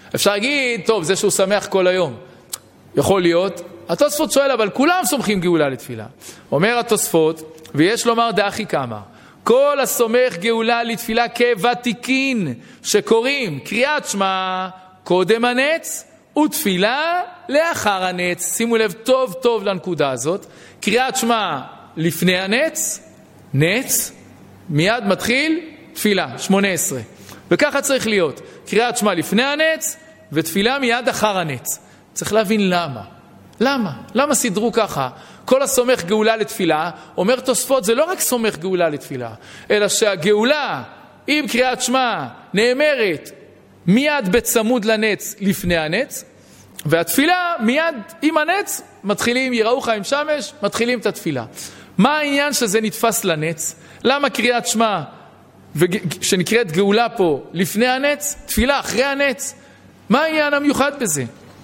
אפשר להגיד, טוב, זה שהוא שמח כל היום. יכול להיות. התוספות שואל, אבל כולם סומכים גאולה לתפילה. אומר התוספות, ויש לומר דאחי כמה, כל הסומך גאולה לתפילה כוותיקין, שקוראים קריאת שמע קודם הנץ, ותפילה לאחר הנץ. שימו לב טוב טוב לנקודה הזאת. קריאת שמע לפני הנץ, נץ, מיד מתחיל תפילה, 18. וככה צריך להיות. קריאת שמע לפני הנץ, ותפילה מיד אחר הנץ. צריך להבין למה. למה סידרו ככה? כל הסומך גאולה לתפילה, אומר תוספות, זה לא רק סומך גאולה לתפילה, אלא שהגאולה עם קריאת שמע נאמרת מיד בצמוד לנץ לפני הנץ, והתפילה מיד עם הנץ מתחילים, יראוך עם שמש, מתחילים את התפילה. מה העניין שזה נתפס לנץ? למה קריאת שמע שנקראת גאולה פה לפני הנץ, תפילה אחרי הנץ? מה העניין המיוחד בזה?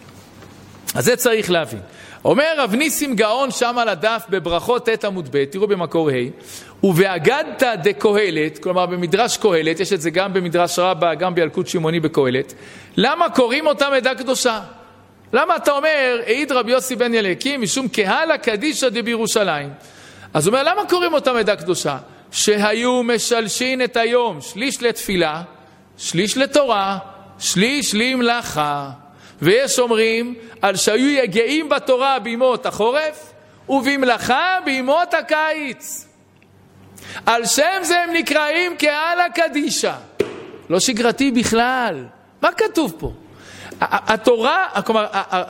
אז זה צריך להבין. אומר רב ניסים גאון שם על הדף בברכות ת' עמוד ב', תראו במקור ה', ובאגדת דקהלת, כלומר במדרש קהלת, יש את זה גם במדרש רבה, גם בילקוט שמעוני בקהלת, למה קוראים אותם עדה קדושה? למה אתה אומר, העיד רבי יוסי בן אליקים, משום קהלה קדישא דבירושלים? אז הוא אומר, למה קוראים אותם עדה קדושה? שהיו משלשין את היום, שליש לתפילה, שליש לתורה, שליש למלאכה. ויש אומרים על שהיו יגעים בתורה בימות החורף ובמלאכה בימות הקיץ. על שם זה הם נקראים קהלה קדישא. לא שגרתי בכלל. מה כתוב פה? התורה, כלומר,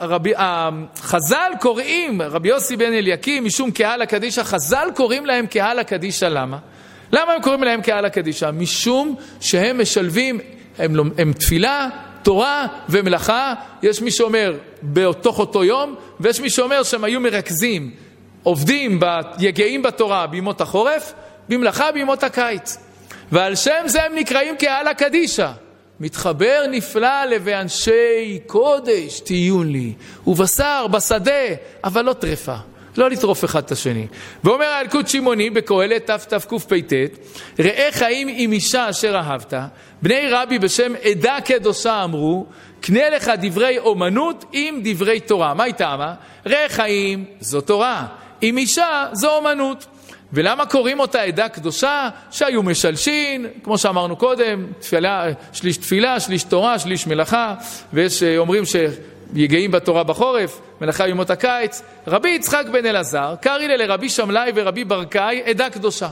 חז"ל קוראים, רבי יוסי בן אליקים, משום קהלה קדישא, חז"ל קוראים להם קהלה קדישא, למה? למה הם קוראים להם קהלה קדישא? משום שהם משלבים, הם תפילה, תורה ומלאכה. יש מי שאומר בתוך אותו יום, ויש מי שאומר שהם היו מרכזים, עובדים, יגעים בתורה בימות החורף, במלאכה בימות הקיץ. ועל שם זה הם נקראים קהלה קדישא. מתחבר נפלא לבאנשי קודש תהיון לי, ובשר בשדה, אבל לא טרפה, לא לטרוף אחד את השני. ואומר הילקוט שמעוני בקהלת תקפ"ט, ראה חיים עם אישה אשר אהבת, בני רבי בשם עדה קדושה אמרו, קנה לך דברי אומנות עם דברי תורה. מה הייתה מה? ראה חיים זו תורה, עם אישה זו אומנות. ולמה קוראים אותה עדה קדושה? שהיו משלשין, כמו שאמרנו קודם, שליש תפילה, שליש תורה, שליש מלאכה, ויש אומרים שיגעים בתורה בחורף, מלאכה ימות הקיץ. רבי יצחק בן אלעזר, קרא לרבי שמלאי ורבי ברקאי עדה קדושה.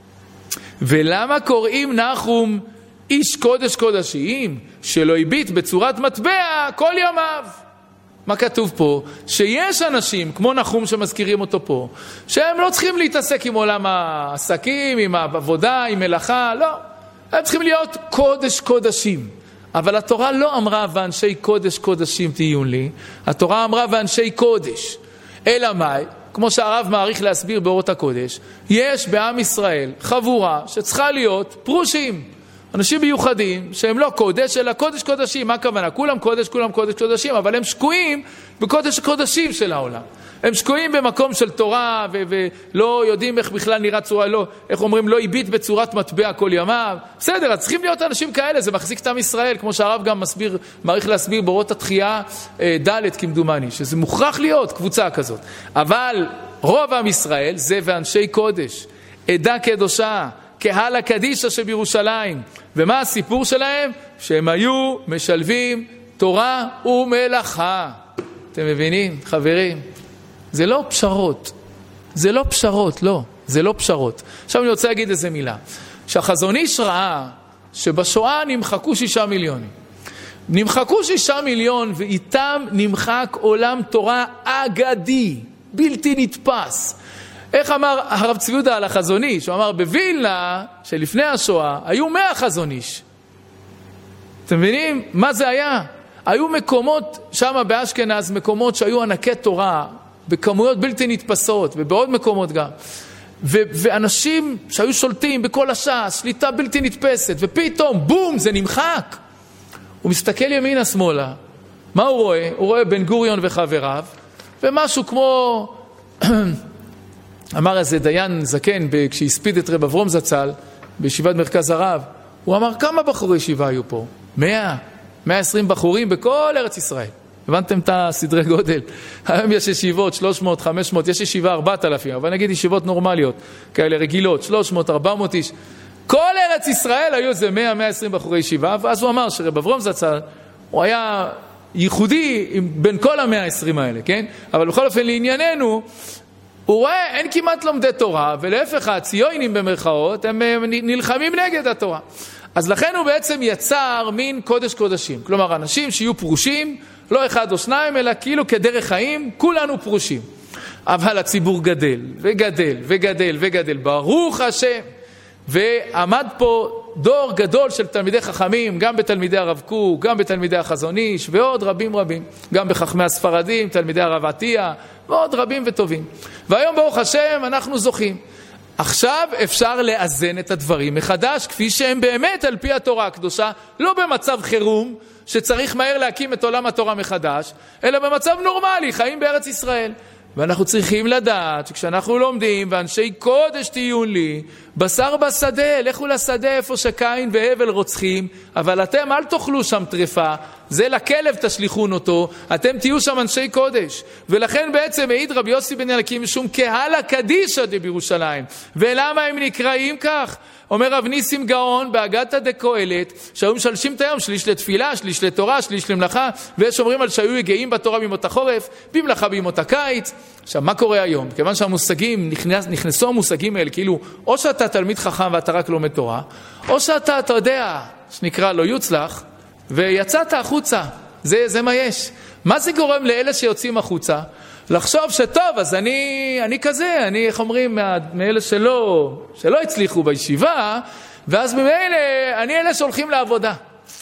ולמה קוראים נחום איש קודש קודשיים, שלא הביט בצורת מטבע כל ימיו? מה כתוב פה? שיש אנשים, כמו נחום שמזכירים אותו פה, שהם לא צריכים להתעסק עם עולם העסקים, עם העבודה, עם מלאכה, לא. הם צריכים להיות קודש קודשים. אבל התורה לא אמרה ואנשי קודש קודשים תהיון לי, התורה אמרה ואנשי קודש. אלא מאי? כמו שהרב מעריך להסביר באורות הקודש, יש בעם ישראל חבורה שצריכה להיות פרושים. אנשים מיוחדים שהם לא קודש, אלא קודש קודשים. מה הכוונה? כולם קודש, כולם קודש קודשים, אבל הם שקועים בקודש הקודשים של העולם. הם שקועים במקום של תורה, ולא יודעים איך בכלל נראה צורה, לא, איך אומרים, לא הביט בצורת מטבע כל ימיו. בסדר, אז צריכים להיות אנשים כאלה, זה מחזיק את עם ישראל, כמו שהרב גם מעריך להסביר באורות התחייה ד' כמדומני, שזה מוכרח להיות קבוצה כזאת. אבל רוב עם ישראל זה ואנשי קודש, עדה קדושה, קהלה קדישא שבירושלים. ומה הסיפור שלהם? שהם היו משלבים תורה ומלאכה. אתם מבינים, חברים? זה לא פשרות. זה לא פשרות, לא. זה לא פשרות. עכשיו אני רוצה להגיד איזה מילה. שהחזון איש ראה שבשואה נמחקו 6 מיליונים. נמחקו 6 מיליון ואיתם נמחק עולם תורה אגדי, בלתי נתפס. איך אמר הרב צבי יהודה על החזון איש? הוא אמר בווילנה שלפני השואה היו 100 חזון איש. אתם מבינים? מה זה היה? היו מקומות שם באשכנז, מקומות שהיו ענקי תורה בכמויות בלתי נתפסות, ובעוד מקומות גם. ואנשים שהיו שולטים בכל הש"ס, שליטה בלתי נתפסת, ופתאום בום, זה נמחק. הוא מסתכל ימינה שמאלה. מה הוא רואה? הוא רואה בן גוריון וחבריו, ומשהו כמו אמר איזה דיין זקן כשהספיד את רב אברום זצ"ל בישיבת מרכז הרב, הוא אמר כמה בחורי ישיבה היו פה? 100, 120 בחורים בכל ארץ ישראל. הבנתם את הסדרי גודל? היום יש ישיבות 300, 500, יש ישיבה 4,000, אבל נגיד ישיבות נורמליות, כאלה רגילות, 300, 400 איש. כל ארץ ישראל היו איזה 100, 120 בחורי ישיבה, ואז הוא אמר שרב אברום זצ"ל, הוא היה ייחודי בין כל ה-120 האלה, כן? אבל בכל אופן לענייננו, הוא רואה, אין כמעט לומדי תורה, ולהפך הציונים במרכאות, הם נלחמים נגד התורה. אז לכן הוא בעצם יצר מין קודש קודשים. כלומר, אנשים שיהיו פרושים, לא אחד או שניים, אלא כאילו כדרך חיים, כולנו פרושים. אבל הציבור גדל, וגדל, וגדל, וגדל. ברוך השם. ועמד פה דור גדול של תלמידי חכמים, גם בתלמידי הרב קוק, גם בתלמידי החזון איש, ועוד רבים רבים. גם בחכמי הספרדים, תלמידי הרב עטיה, ועוד רבים וטובים. והיום ברוך השם אנחנו זוכים. עכשיו אפשר לאזן את הדברים מחדש, כפי שהם באמת על פי התורה הקדושה, לא במצב חירום, שצריך מהר להקים את עולם התורה מחדש, אלא במצב נורמלי, חיים בארץ ישראל. ואנחנו צריכים לדעת שכשאנחנו לומדים, ואנשי קודש תהיו לי, בשר בשדה, לכו לשדה איפה שקין והבל רוצחים, אבל אתם אל תאכלו שם טרפה, זה לכלב תשליחון אותו, אתם תהיו שם אנשי קודש. ולכן בעצם העיד רבי יוסי בן ילקים משום קהלה קדישא בירושלים. ולמה הם נקראים כך? אומר רב ניסים גאון באגדתא דקהלת, שהיו משלשים את היום שליש לתפילה, שליש לתורה, שליש למלאכה, ויש אומרים על שהיו גאים בתורה בימות החורף, במלאכה בימות הקיץ. עכשיו מה קורה היום? כיוון שהמושגים, נכנסו המושגים האלה, כאילו או שאתה תלמיד חכם ואתה רק לומד תורה, או שאתה יודע, שנקרא לא יוצלח, ויצאת החוצה. זה מה יש. מה זה גורם לאלה שיוצאים החוצה? לחשוב שטוב, אז אני כזה, אני, איך אומרים, מאלה שלא הצליחו בישיבה, ואז ממילא אני אלה שהולכים לעבודה.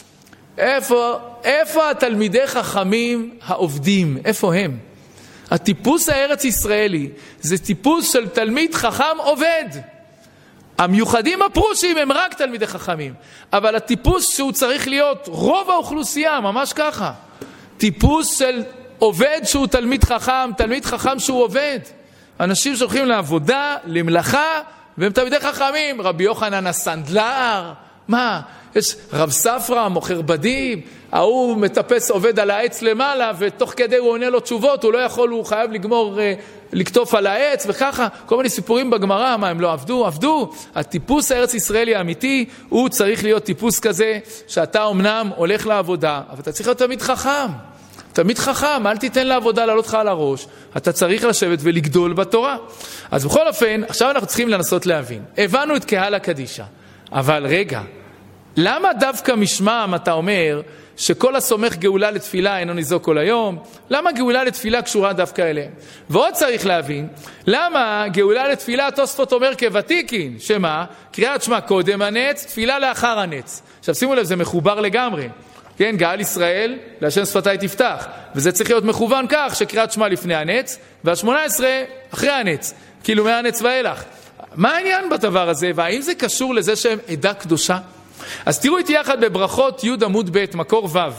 איפה התלמידי חכמים העובדים? איפה הם? הטיפוס הארץ ישראלי זה טיפוס של תלמיד חכם עובד. המיוחדים הפרושים הם רק תלמידי חכמים, אבל הטיפוס שהוא צריך להיות רוב האוכלוסייה, ממש ככה. טיפוס של עובד שהוא תלמיד חכם שהוא עובד. אנשים שהולכים לעבודה, למלאכה, והם תלמידי חכמים. רבי יוחנן הסנדלר, מה? יש רב ספרא, מוכר בדים, הוא מטפס עובד על העץ למעלה, ותוך כדי הוא עונה לו תשובות, הוא לא יכול, הוא חייב לקטוף על העץ, וככה, כל מיני סיפורים בגמרא, מה הם לא עבדו? עבדו. הטיפוס הארץ ישראלי האמיתי, הוא צריך להיות טיפוס כזה, שאתה אמנם הולך לעבודה, אבל אתה צריך להיות תמיד חכם. תמיד חכם, אל תיתן לעבודה לעלות לך על הראש, אתה צריך לשבת ולגדול בתורה. אז בכל אופן, עכשיו אנחנו צריכים לנסות להבין. הבנו את קהלה קדישא, אבל רגע, למה דווקא משמם אתה אומר שכל הסומך גאולה לתפילה אינו ניזוק כל היום? למה גאולה לתפילה קשורה דווקא אליהם? ועוד צריך להבין, למה גאולה לתפילה תוספות אומר כוותיקין, שמה? קריאת שמע קודם הנץ, תפילה לאחר הנץ. עכשיו שימו לב, זה מחובר לגמרי. כן, גאל ישראל, להשם שפתי תפתח. וזה צריך להיות מכוון כך שקריאת שמע לפני הנץ, וה-18 אחרי הנץ. כאילו מהנץ ואילך. מה העניין בדבר הזה? והאם זה קשור לזה שהם עדה קדושה? אז תראו איתי יחד בברכות י' עמוד ב' מקור ו'.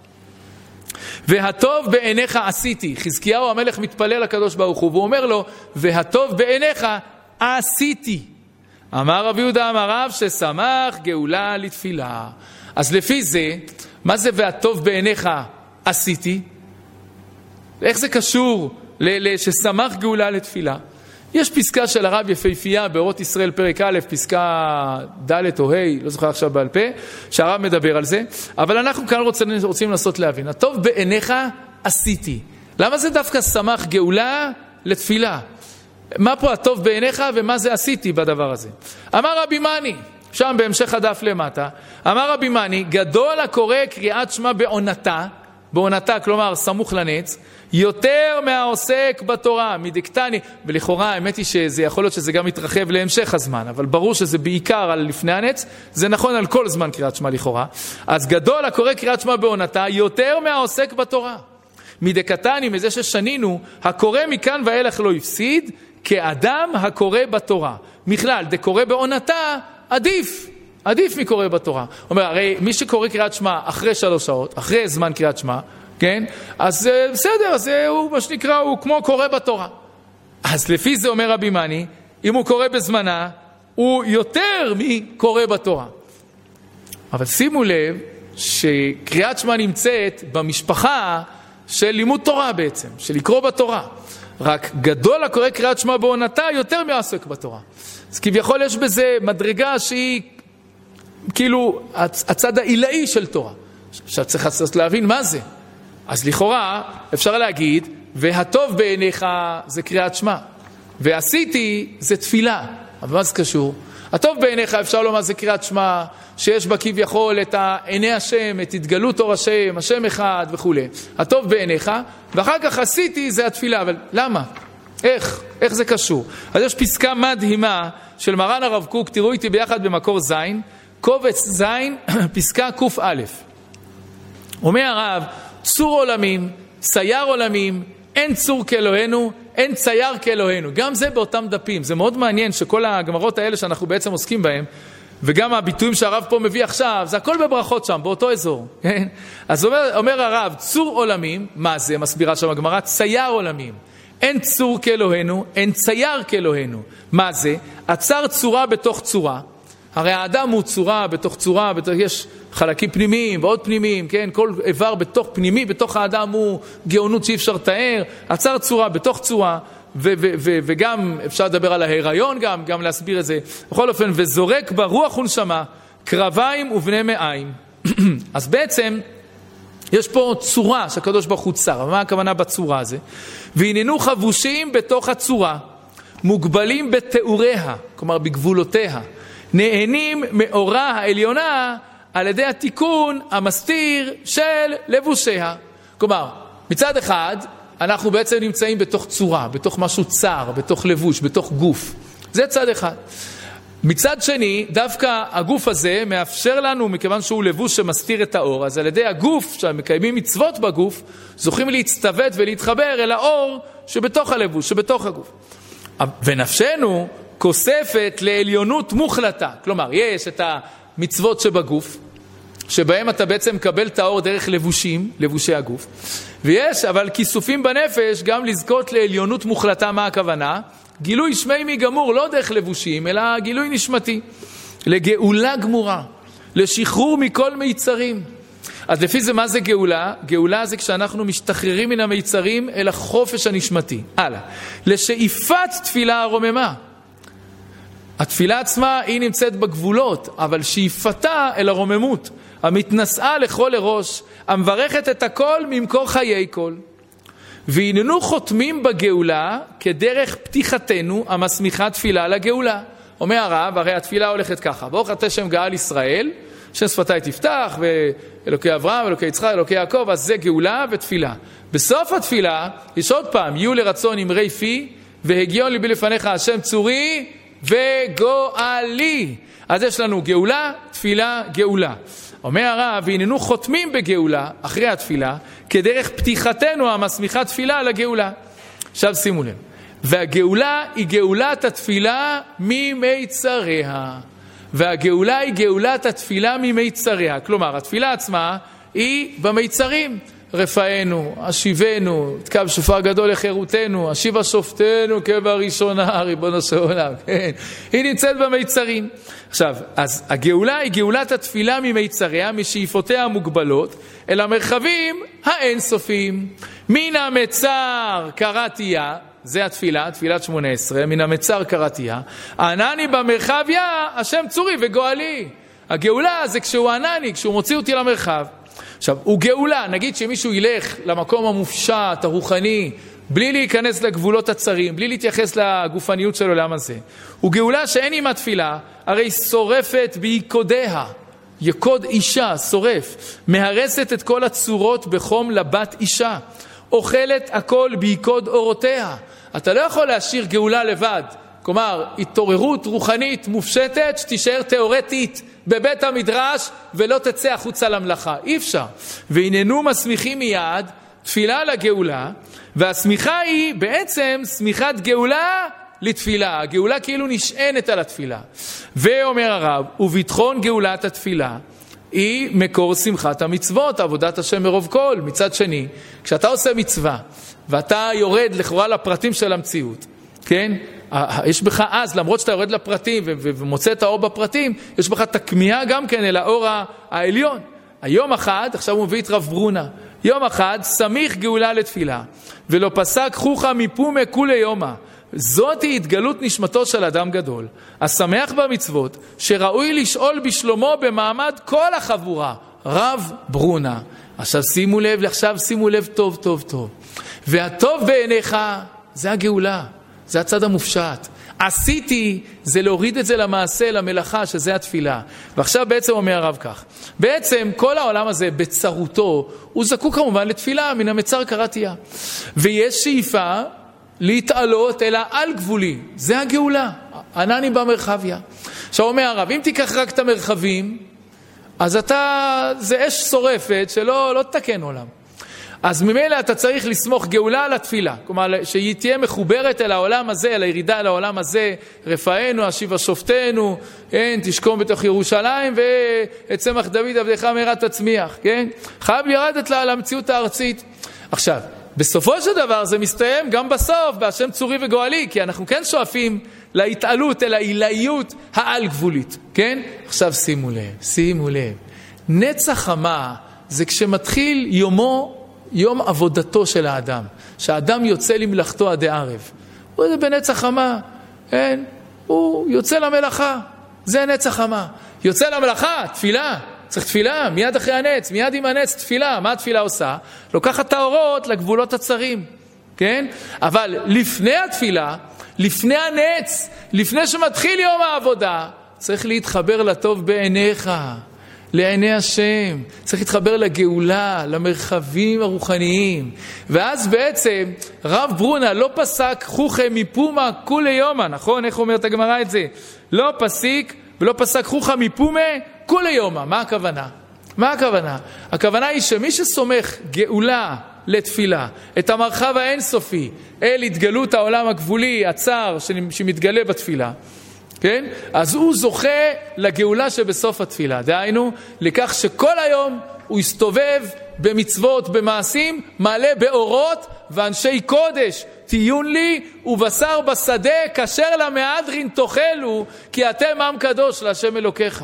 והטוב בעיניך עשיתי. חזקיהו המלך מתפלל לקדוש ברוך הוא, והוא אומר לו, והטוב בעיניך עשיתי. אמר רבי יהודה אמר רב ששמח גאולה לתפילה. אז לפי זה, מה זה והטוב בעיניך עשיתי? איך זה קשור ששמח גאולה לתפילה? יש פסקה של הרב יפהפייה באורות ישראל פרק א', פסקה ד' או ה', לא זוכר עכשיו בעל פה, שהרב מדבר על זה, אבל אנחנו כאן רוצים לנסות להבין. הטוב בעיניך עשיתי. למה זה דווקא שמח גאולה לתפילה? מה פה הטוב בעיניך ומה זה עשיתי בדבר הזה? אמר רבי מני, שם בהמשך הדף למטה, אמר רבי מני, גדול הקורא קריאת שמע בעונתה, כלומר סמוך לנץ, יותר מהעוסק בתורה, מדקטני, ולכאורה האמת היא שזה יכול להיות שזה גם מתרחב להמשך הזמן, אבל ברור שזה בעיקר על לפני הנץ, זה נכון על כל זמן קריאת שמע לכאורה, אז גדול הקורא קריאת שמע בעונתה, יותר מהעוסק בתורה. מדקטני, מזה ששנינו, הקורא מכאן ואילך לא יפסיד, כאדם הקורא בתורה. מכלל, דקורא בעונתה, עדיף מקורא בתורה. אומר, הרי מי שקורא קריאת שמע אחרי 3 שעות, אחרי זמן קריאת שמע, כן? אז בסדר, אז הוא מה שנקרא, הוא כמו קורא בתורה. אז לפי זה אומר רבי מני, אם הוא קורא בזמנה, הוא יותר מקורא בתורה. אבל שימו לב שקריאת שמע נמצאת במשפחה של לימוד תורה בעצם, של לקרוא בתורה. רק גדול הקורא קריאת שמע בעונתה יותר מעסוק בתורה. אז כביכול יש בזה מדרגה שהיא כאילו הצד העילאי של תורה. עכשיו צריך להבין מה זה. אז לכאורה אפשר להגיד, והטוב בעיניך זה קריאת שמע, ועשיתי זה תפילה. אבל מה זה קשור? הטוב בעיניך אפשר לומר זה קריאת שמע, שיש בה כביכול את עיני השם, את התגלות אור השם, השם אחד וכו'. הטוב בעיניך, ואחר כך עשיתי זה התפילה. אבל למה? איך זה קשור? אז יש פסקה מדהימה של מרן הרב קוק, תראו איתי ביחד במקור זין, קובץ זין, פסקה קוף א'. אומר הרב, צור עולמים, צייר עולמים, אין צור כאלוהינו, אין צייר כאלוהינו. גם זה באותם דפים. זה מאוד מעניין שכל הגמרות האלה שאנחנו בעצם עוסקים בהם, וגם הביטויים שהרב פה מביא עכשיו, זה הכל בברכות שם, באותו אזור. כן? אז אומר הרב, צור עולמים, מה זה? מסבירה שם הגמרא, צייר עולמים. אין צור כאלוהינו, אין צייר כאלוהינו. מה זה? עצר צורה בתוך צורה. הרי האדם הוא צורה בתוך צורה, יש חלקים פנימיים ועוד פנימיים, כן? כל איבר בתוך פנימי, בתוך האדם הוא גאונות שאי אפשר לתאר, עצר צורה בתוך צורה, וגם אפשר לדבר על ההיריון גם להסביר את זה. בכל אופן, וזורק ברוח ונשמה, קרביים ובני מעיים. אז בעצם, יש פה צורה שהקדוש ברוך הוא צר. מה הכוונה בצורה הזה? והננו חבושים בתוך הצורה, מוגבלים בתיאוריה, כלומר בגבולותיה, נהנים מאורה העליונה על ידי התיקון המסתיר של לבושיה. כלומר, מצד אחד, אנחנו בעצם נמצאים בתוך צורה, בתוך משהו צר, בתוך לבוש, בתוך גוף. זה צד אחד. מצד שני, דווקא הגוף הזה מאפשר לנו, מכיוון שהוא לבוש שמסתיר את האור, אז על ידי הגוף, שמקיימים מצוות בגוף, זוכים להצטוות ולהתחבר אל האור שבתוך הלבוש, שבתוך הגוף. ונפשנו כוספת לעליונות מוחלטה. כלומר, יש את המצוות שבגוף, שבהם אתה בעצם מקבל את האור דרך לבושים, לבושי הגוף. ויש, אבל כיסופים בנפש, גם לזכות לעליונות מוחלטה. מה הכוונה? גילוי שמי גמור, לא דרך לבושים, אלא גילוי נשמתי. לגאולה גמורה, לשחרור מכל מיצרים. אז לפי זה מה זה גאולה? גאולה זה כשאנחנו משתחררים מן המיצרים אל החופש הנשמתי. הלאה. לשאיפת תפילה הרוממה. התפילה עצמה היא נמצאת בגבולות, אבל שאיפתה אל הרוממות, המתנשאה לכל לראש, המברכת את הכל ממקור חיי כל. והננו חותמים בגאולה כדרך פתיחתנו המסמיכה תפילה לגאולה. אומר הרב, הרי התפילה הולכת ככה, ברוך אתה שם גאל ישראל, שם שפתי תפתח, ואלוקי אברהם, אלוקי יצחק, אלוקי יעקב, אז זה גאולה ותפילה. בסוף התפילה יש עוד פעם, יהיו לרצון אמרי פי, והגיון ליבי לפניך השם צורי וגואלי. אז יש לנו גאולה, תפילה, גאולה. אומר הרב, והננו חותמים בגאולה אחרי התפילה, כדרך פתיחתנו המסמיכה תפילה לגאולה. עכשיו שימו לב, והגאולה היא גאולת התפילה ממיצריה. והגאולה היא גאולת התפילה ממיצריה. כלומר, התפילה עצמה היא במיצרים. רפאנו, השיבנו, תקב שופר גדול לחירותנו, השיבה שופטנו כבראשונה, ריבונו של עולם. כן. היא נמצאת במיצרים. עכשיו, אז הגאולה היא גאולת התפילה ממיצריה, משאיפותיה המוגבלות, אל המרחבים האינסופיים. מן המצר קראתיה, זה התפילה, תפילת 18, מן המצר קראתיה, ענני במרחביה, השם צורי וגואלי. הגאולה זה כשהוא ענני, כשהוא מוציא אותי למרחב. עכשיו, הוא גאולה, נגיד שמישהו ילך למקום המופשט, הרוחני, בלי להיכנס לגבולות הצרים, בלי להתייחס לגופניות של עולם הזה. הוא גאולה שאין עם התפילה, הרי שורפת ביקודיה, יקוד אישה, שורף, מהרסת את כל הצורות בחום לבת אישה, אוכלת הכל ביקוד אורותיה. אתה לא יכול להשאיר גאולה לבד, כלומר, התעוררות רוחנית מופשטת שתישאר תיאורטית בבית המדרש ולא תצא החוצה למלאכה. אי אפשר. והננו מסמיכים מיד תפילה לגאולה, והסמיכה היא בעצם סמיכת גאולה לתפילה. הגאולה כאילו נשענת על התפילה. ואומר הרב, וביטחון גאולת התפילה היא מקור שמחת המצוות, עבודת השם מרוב כל. מצד שני, כשאתה עושה מצווה ואתה יורד לכאורה לפרטים של המציאות, כן? יש בך אז, למרות שאתה יורד לפרטים ומוצא את האור בפרטים, יש בך תקמייה גם כן אל האור העליון. היום אחד, עכשיו הוא מביא את רב ברונה, יום אחד סמיך גאולה לתפילה, ולא פסק חוכה מפומה כולי יומה. זאת היא התגלות נשמתו של אדם גדול, השמח במצוות, שראוי לשאול בשלומו במעמד כל החבורה, רב ברונה. עכשיו שימו לב טוב טוב טוב. והטוב בעיניך זה הגאולה, זה הצד המופשט. עשיתי זה להוריד את זה למעשה, למלאכה, שזה התפילה. ועכשיו בעצם אומר הרב כך, בעצם כל העולם הזה בצרותו, הוא זקוק כמובן לתפילה, מן המצר קראתיה. ויש שאיפה להתעלות אל העל גבולי, זה הגאולה, ענני במרחביה. עכשיו אומר הרב, אם תיקח רק את המרחבים, אז זה אש שורפת שלא תתקן עולם. אז ממילא אתה צריך לסמוך גאולה על התפילה, כלומר שהיא תהיה מחוברת אל העולם הזה, אל הירידה אל העולם הזה, רפאנו, השיבה שופטנו, תשכום בתוך ירושלים, וצמח דוד עבדך מהרה תצמיח, כן? חייב לרדת למציאות הארצית. עכשיו, בסופו של דבר זה מסתיים גם בסוף, בהשם צורי וגואלי, כי אנחנו כן שואפים להתעלות אל העילאיות העל גבולית, כן? עכשיו שימו לב, נצח חמה זה כשמתחיל יום עבודתו של האדם, שהאדם יוצא למלאכתו עד הערב. הוא זה בנצח חמה, כן? הוא יוצא למלאכה, זה נצח חמה. יוצא למלאכה, תפילה, צריך תפילה, מיד אחרי הנץ, מיד עם הנץ תפילה. מה התפילה עושה? לוקחת האורות לגבולות הצרים, כן? אבל לפני התפילה, לפני הנץ, לפני שמתחיל יום העבודה, צריך להתחבר לטוב בעיניך, לעיני השם, צריך להתחבר לגאולה, למרחבים הרוחניים. ואז בעצם רב ברונה לא פסק חוכה מפומה כולי יומה, נכון? איך אומרת הגמרא את זה? לא פסיק ולא פסק חוכה מפומה כולי יומה. מה הכוונה? הכוונה היא שמי שסומך גאולה לתפילה, את המרחב האינסופי, אל התגלות העולם הגבולי, הצר שמתגלה בתפילה, כן? אז הוא זוכה לגאולה שבסוף התפילה. דהיינו, לכך שכל היום הוא יסתובב במצוות, במעשים, מלא באורות, ואנשי קודש תהיון לי, ובשר בשדה כשר למהדרין תאכלו, כי אתם עם קדוש להשם אלוקיך.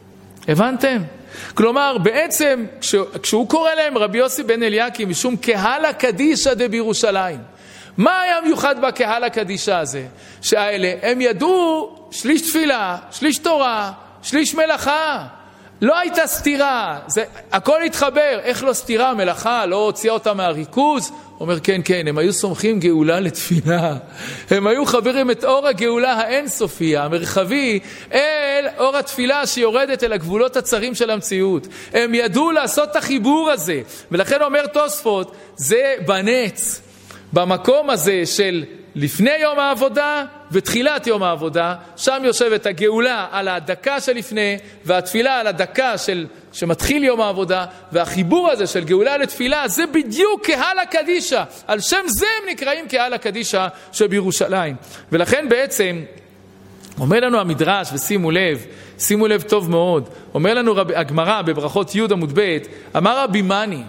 הבנתם? כלומר, בעצם, כשהוא קורא להם רבי יוסי בן אליקים, משום קהלה קדישא דבירושלים, מה היה מיוחד בקהל הקדישה הזה? שהאלה, הם ידעו שליש תפילה, שליש תורה, שליש מלאכה. לא הייתה סתירה, הכל התחבר. איך לא סתירה? מלאכה לא הוציאה אותה מהריכוז? אומר כן, הם היו סומכים גאולה לתפילה. הם היו חברים את אור הגאולה האינסופי, המרחבי, אל אור התפילה שיורדת אל הגבולות הצרים של המציאות. הם ידעו לעשות את החיבור הזה. ולכן אומר תוספות, זה בנץ. במקום הזה של לפני יום העבודה ותחילת יום העבודה, שם יושבת הגאולה על הדקה שלפני, והתפילה על הדקה שמתחיל יום העבודה, והחיבור הזה של גאולה לתפילה, זה בדיוק קהל הקדישה. על שם זה הם נקראים קהל הקדישה שבירושלים. ולכן בעצם אומר לנו המדרש, ושימו לב טוב מאוד, אומר לנו הגמרא בברכות י' עמוד ב', אמר רבי מני,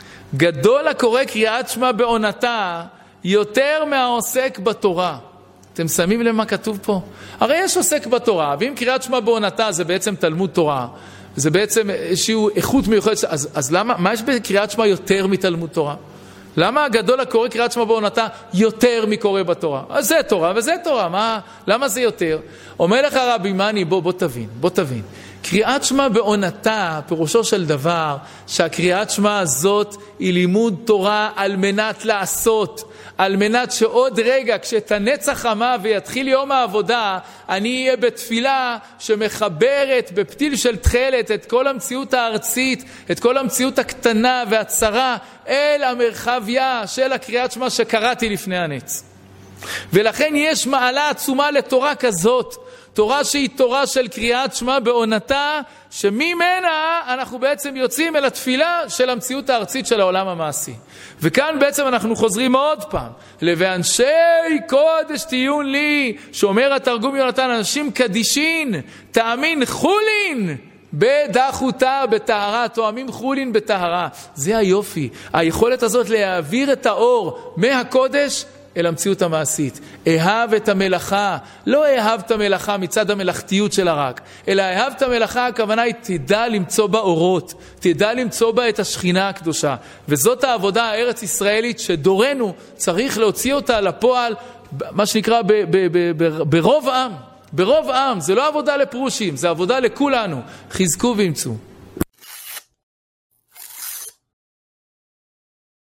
גדול הקורא קריאת שמע בעונתה יותר מהעוסק בתורה. אתם שמים למה כתוב פה? הרי יש עוסק בתורה, ואם קריאת שמע בעונתה זה בעצם תלמוד תורה, זה בעצם איזושהי איכות מיוחדת, אז מה יש בקריאת שמע יותר מתלמוד תורה? למה הגדול הקורא קריאת שמע בעונתה יותר מקורא בתורה? אז זה תורה וזה תורה, למה זה יותר? אומר לך רבי מני, בוא תבין. קריאת שמע בעונתה, פירושו של דבר, שהקריאת שמע הזאת היא לימוד תורה על מנת לעשות, על מנת שעוד רגע, כשתנצח חמה ויתחיל יום העבודה, אני אהיה בתפילה שמחברת בפתיל של תחלת את כל המציאות הארצית, את כל המציאות הקטנה והצרה, אל המרחביה של הקריאת שמע שקראתי לפני הנץ. ולכן יש מעלה עצומה לתורה כזאת, תורה שהיא תורה של קריאת שמע בעונתה, שממנה אנחנו בעצם יוצאים אל התפילה של המציאות הארצית של העולם המעשי. וכאן בעצם אנחנו חוזרים עוד פעם, ואנשי קודש תהיון לי, שאומר התרגום יונתן, אנשים קדישין, תאמין חולין, בדחותה, בטהרה, תואמים חולין בטהרה. זה היופי, היכולת הזאת להעביר את האור מהקודש אל המציאות המעשית. אהב את המלאכה, לא אהב את המלאכה מצד המלאכתיות שלה רק, אלא אהב את המלאכה, הכוונה היא תדע למצוא בה אורות, תדע למצוא בה את השכינה הקדושה. וזאת העבודה הארץ ישראלית שדורנו צריך להוציא אותה לפועל, מה שנקרא ברוב עם. ברוב עם, זה לא עבודה לפרושים, זה עבודה לכולנו. חזקו ואמצו.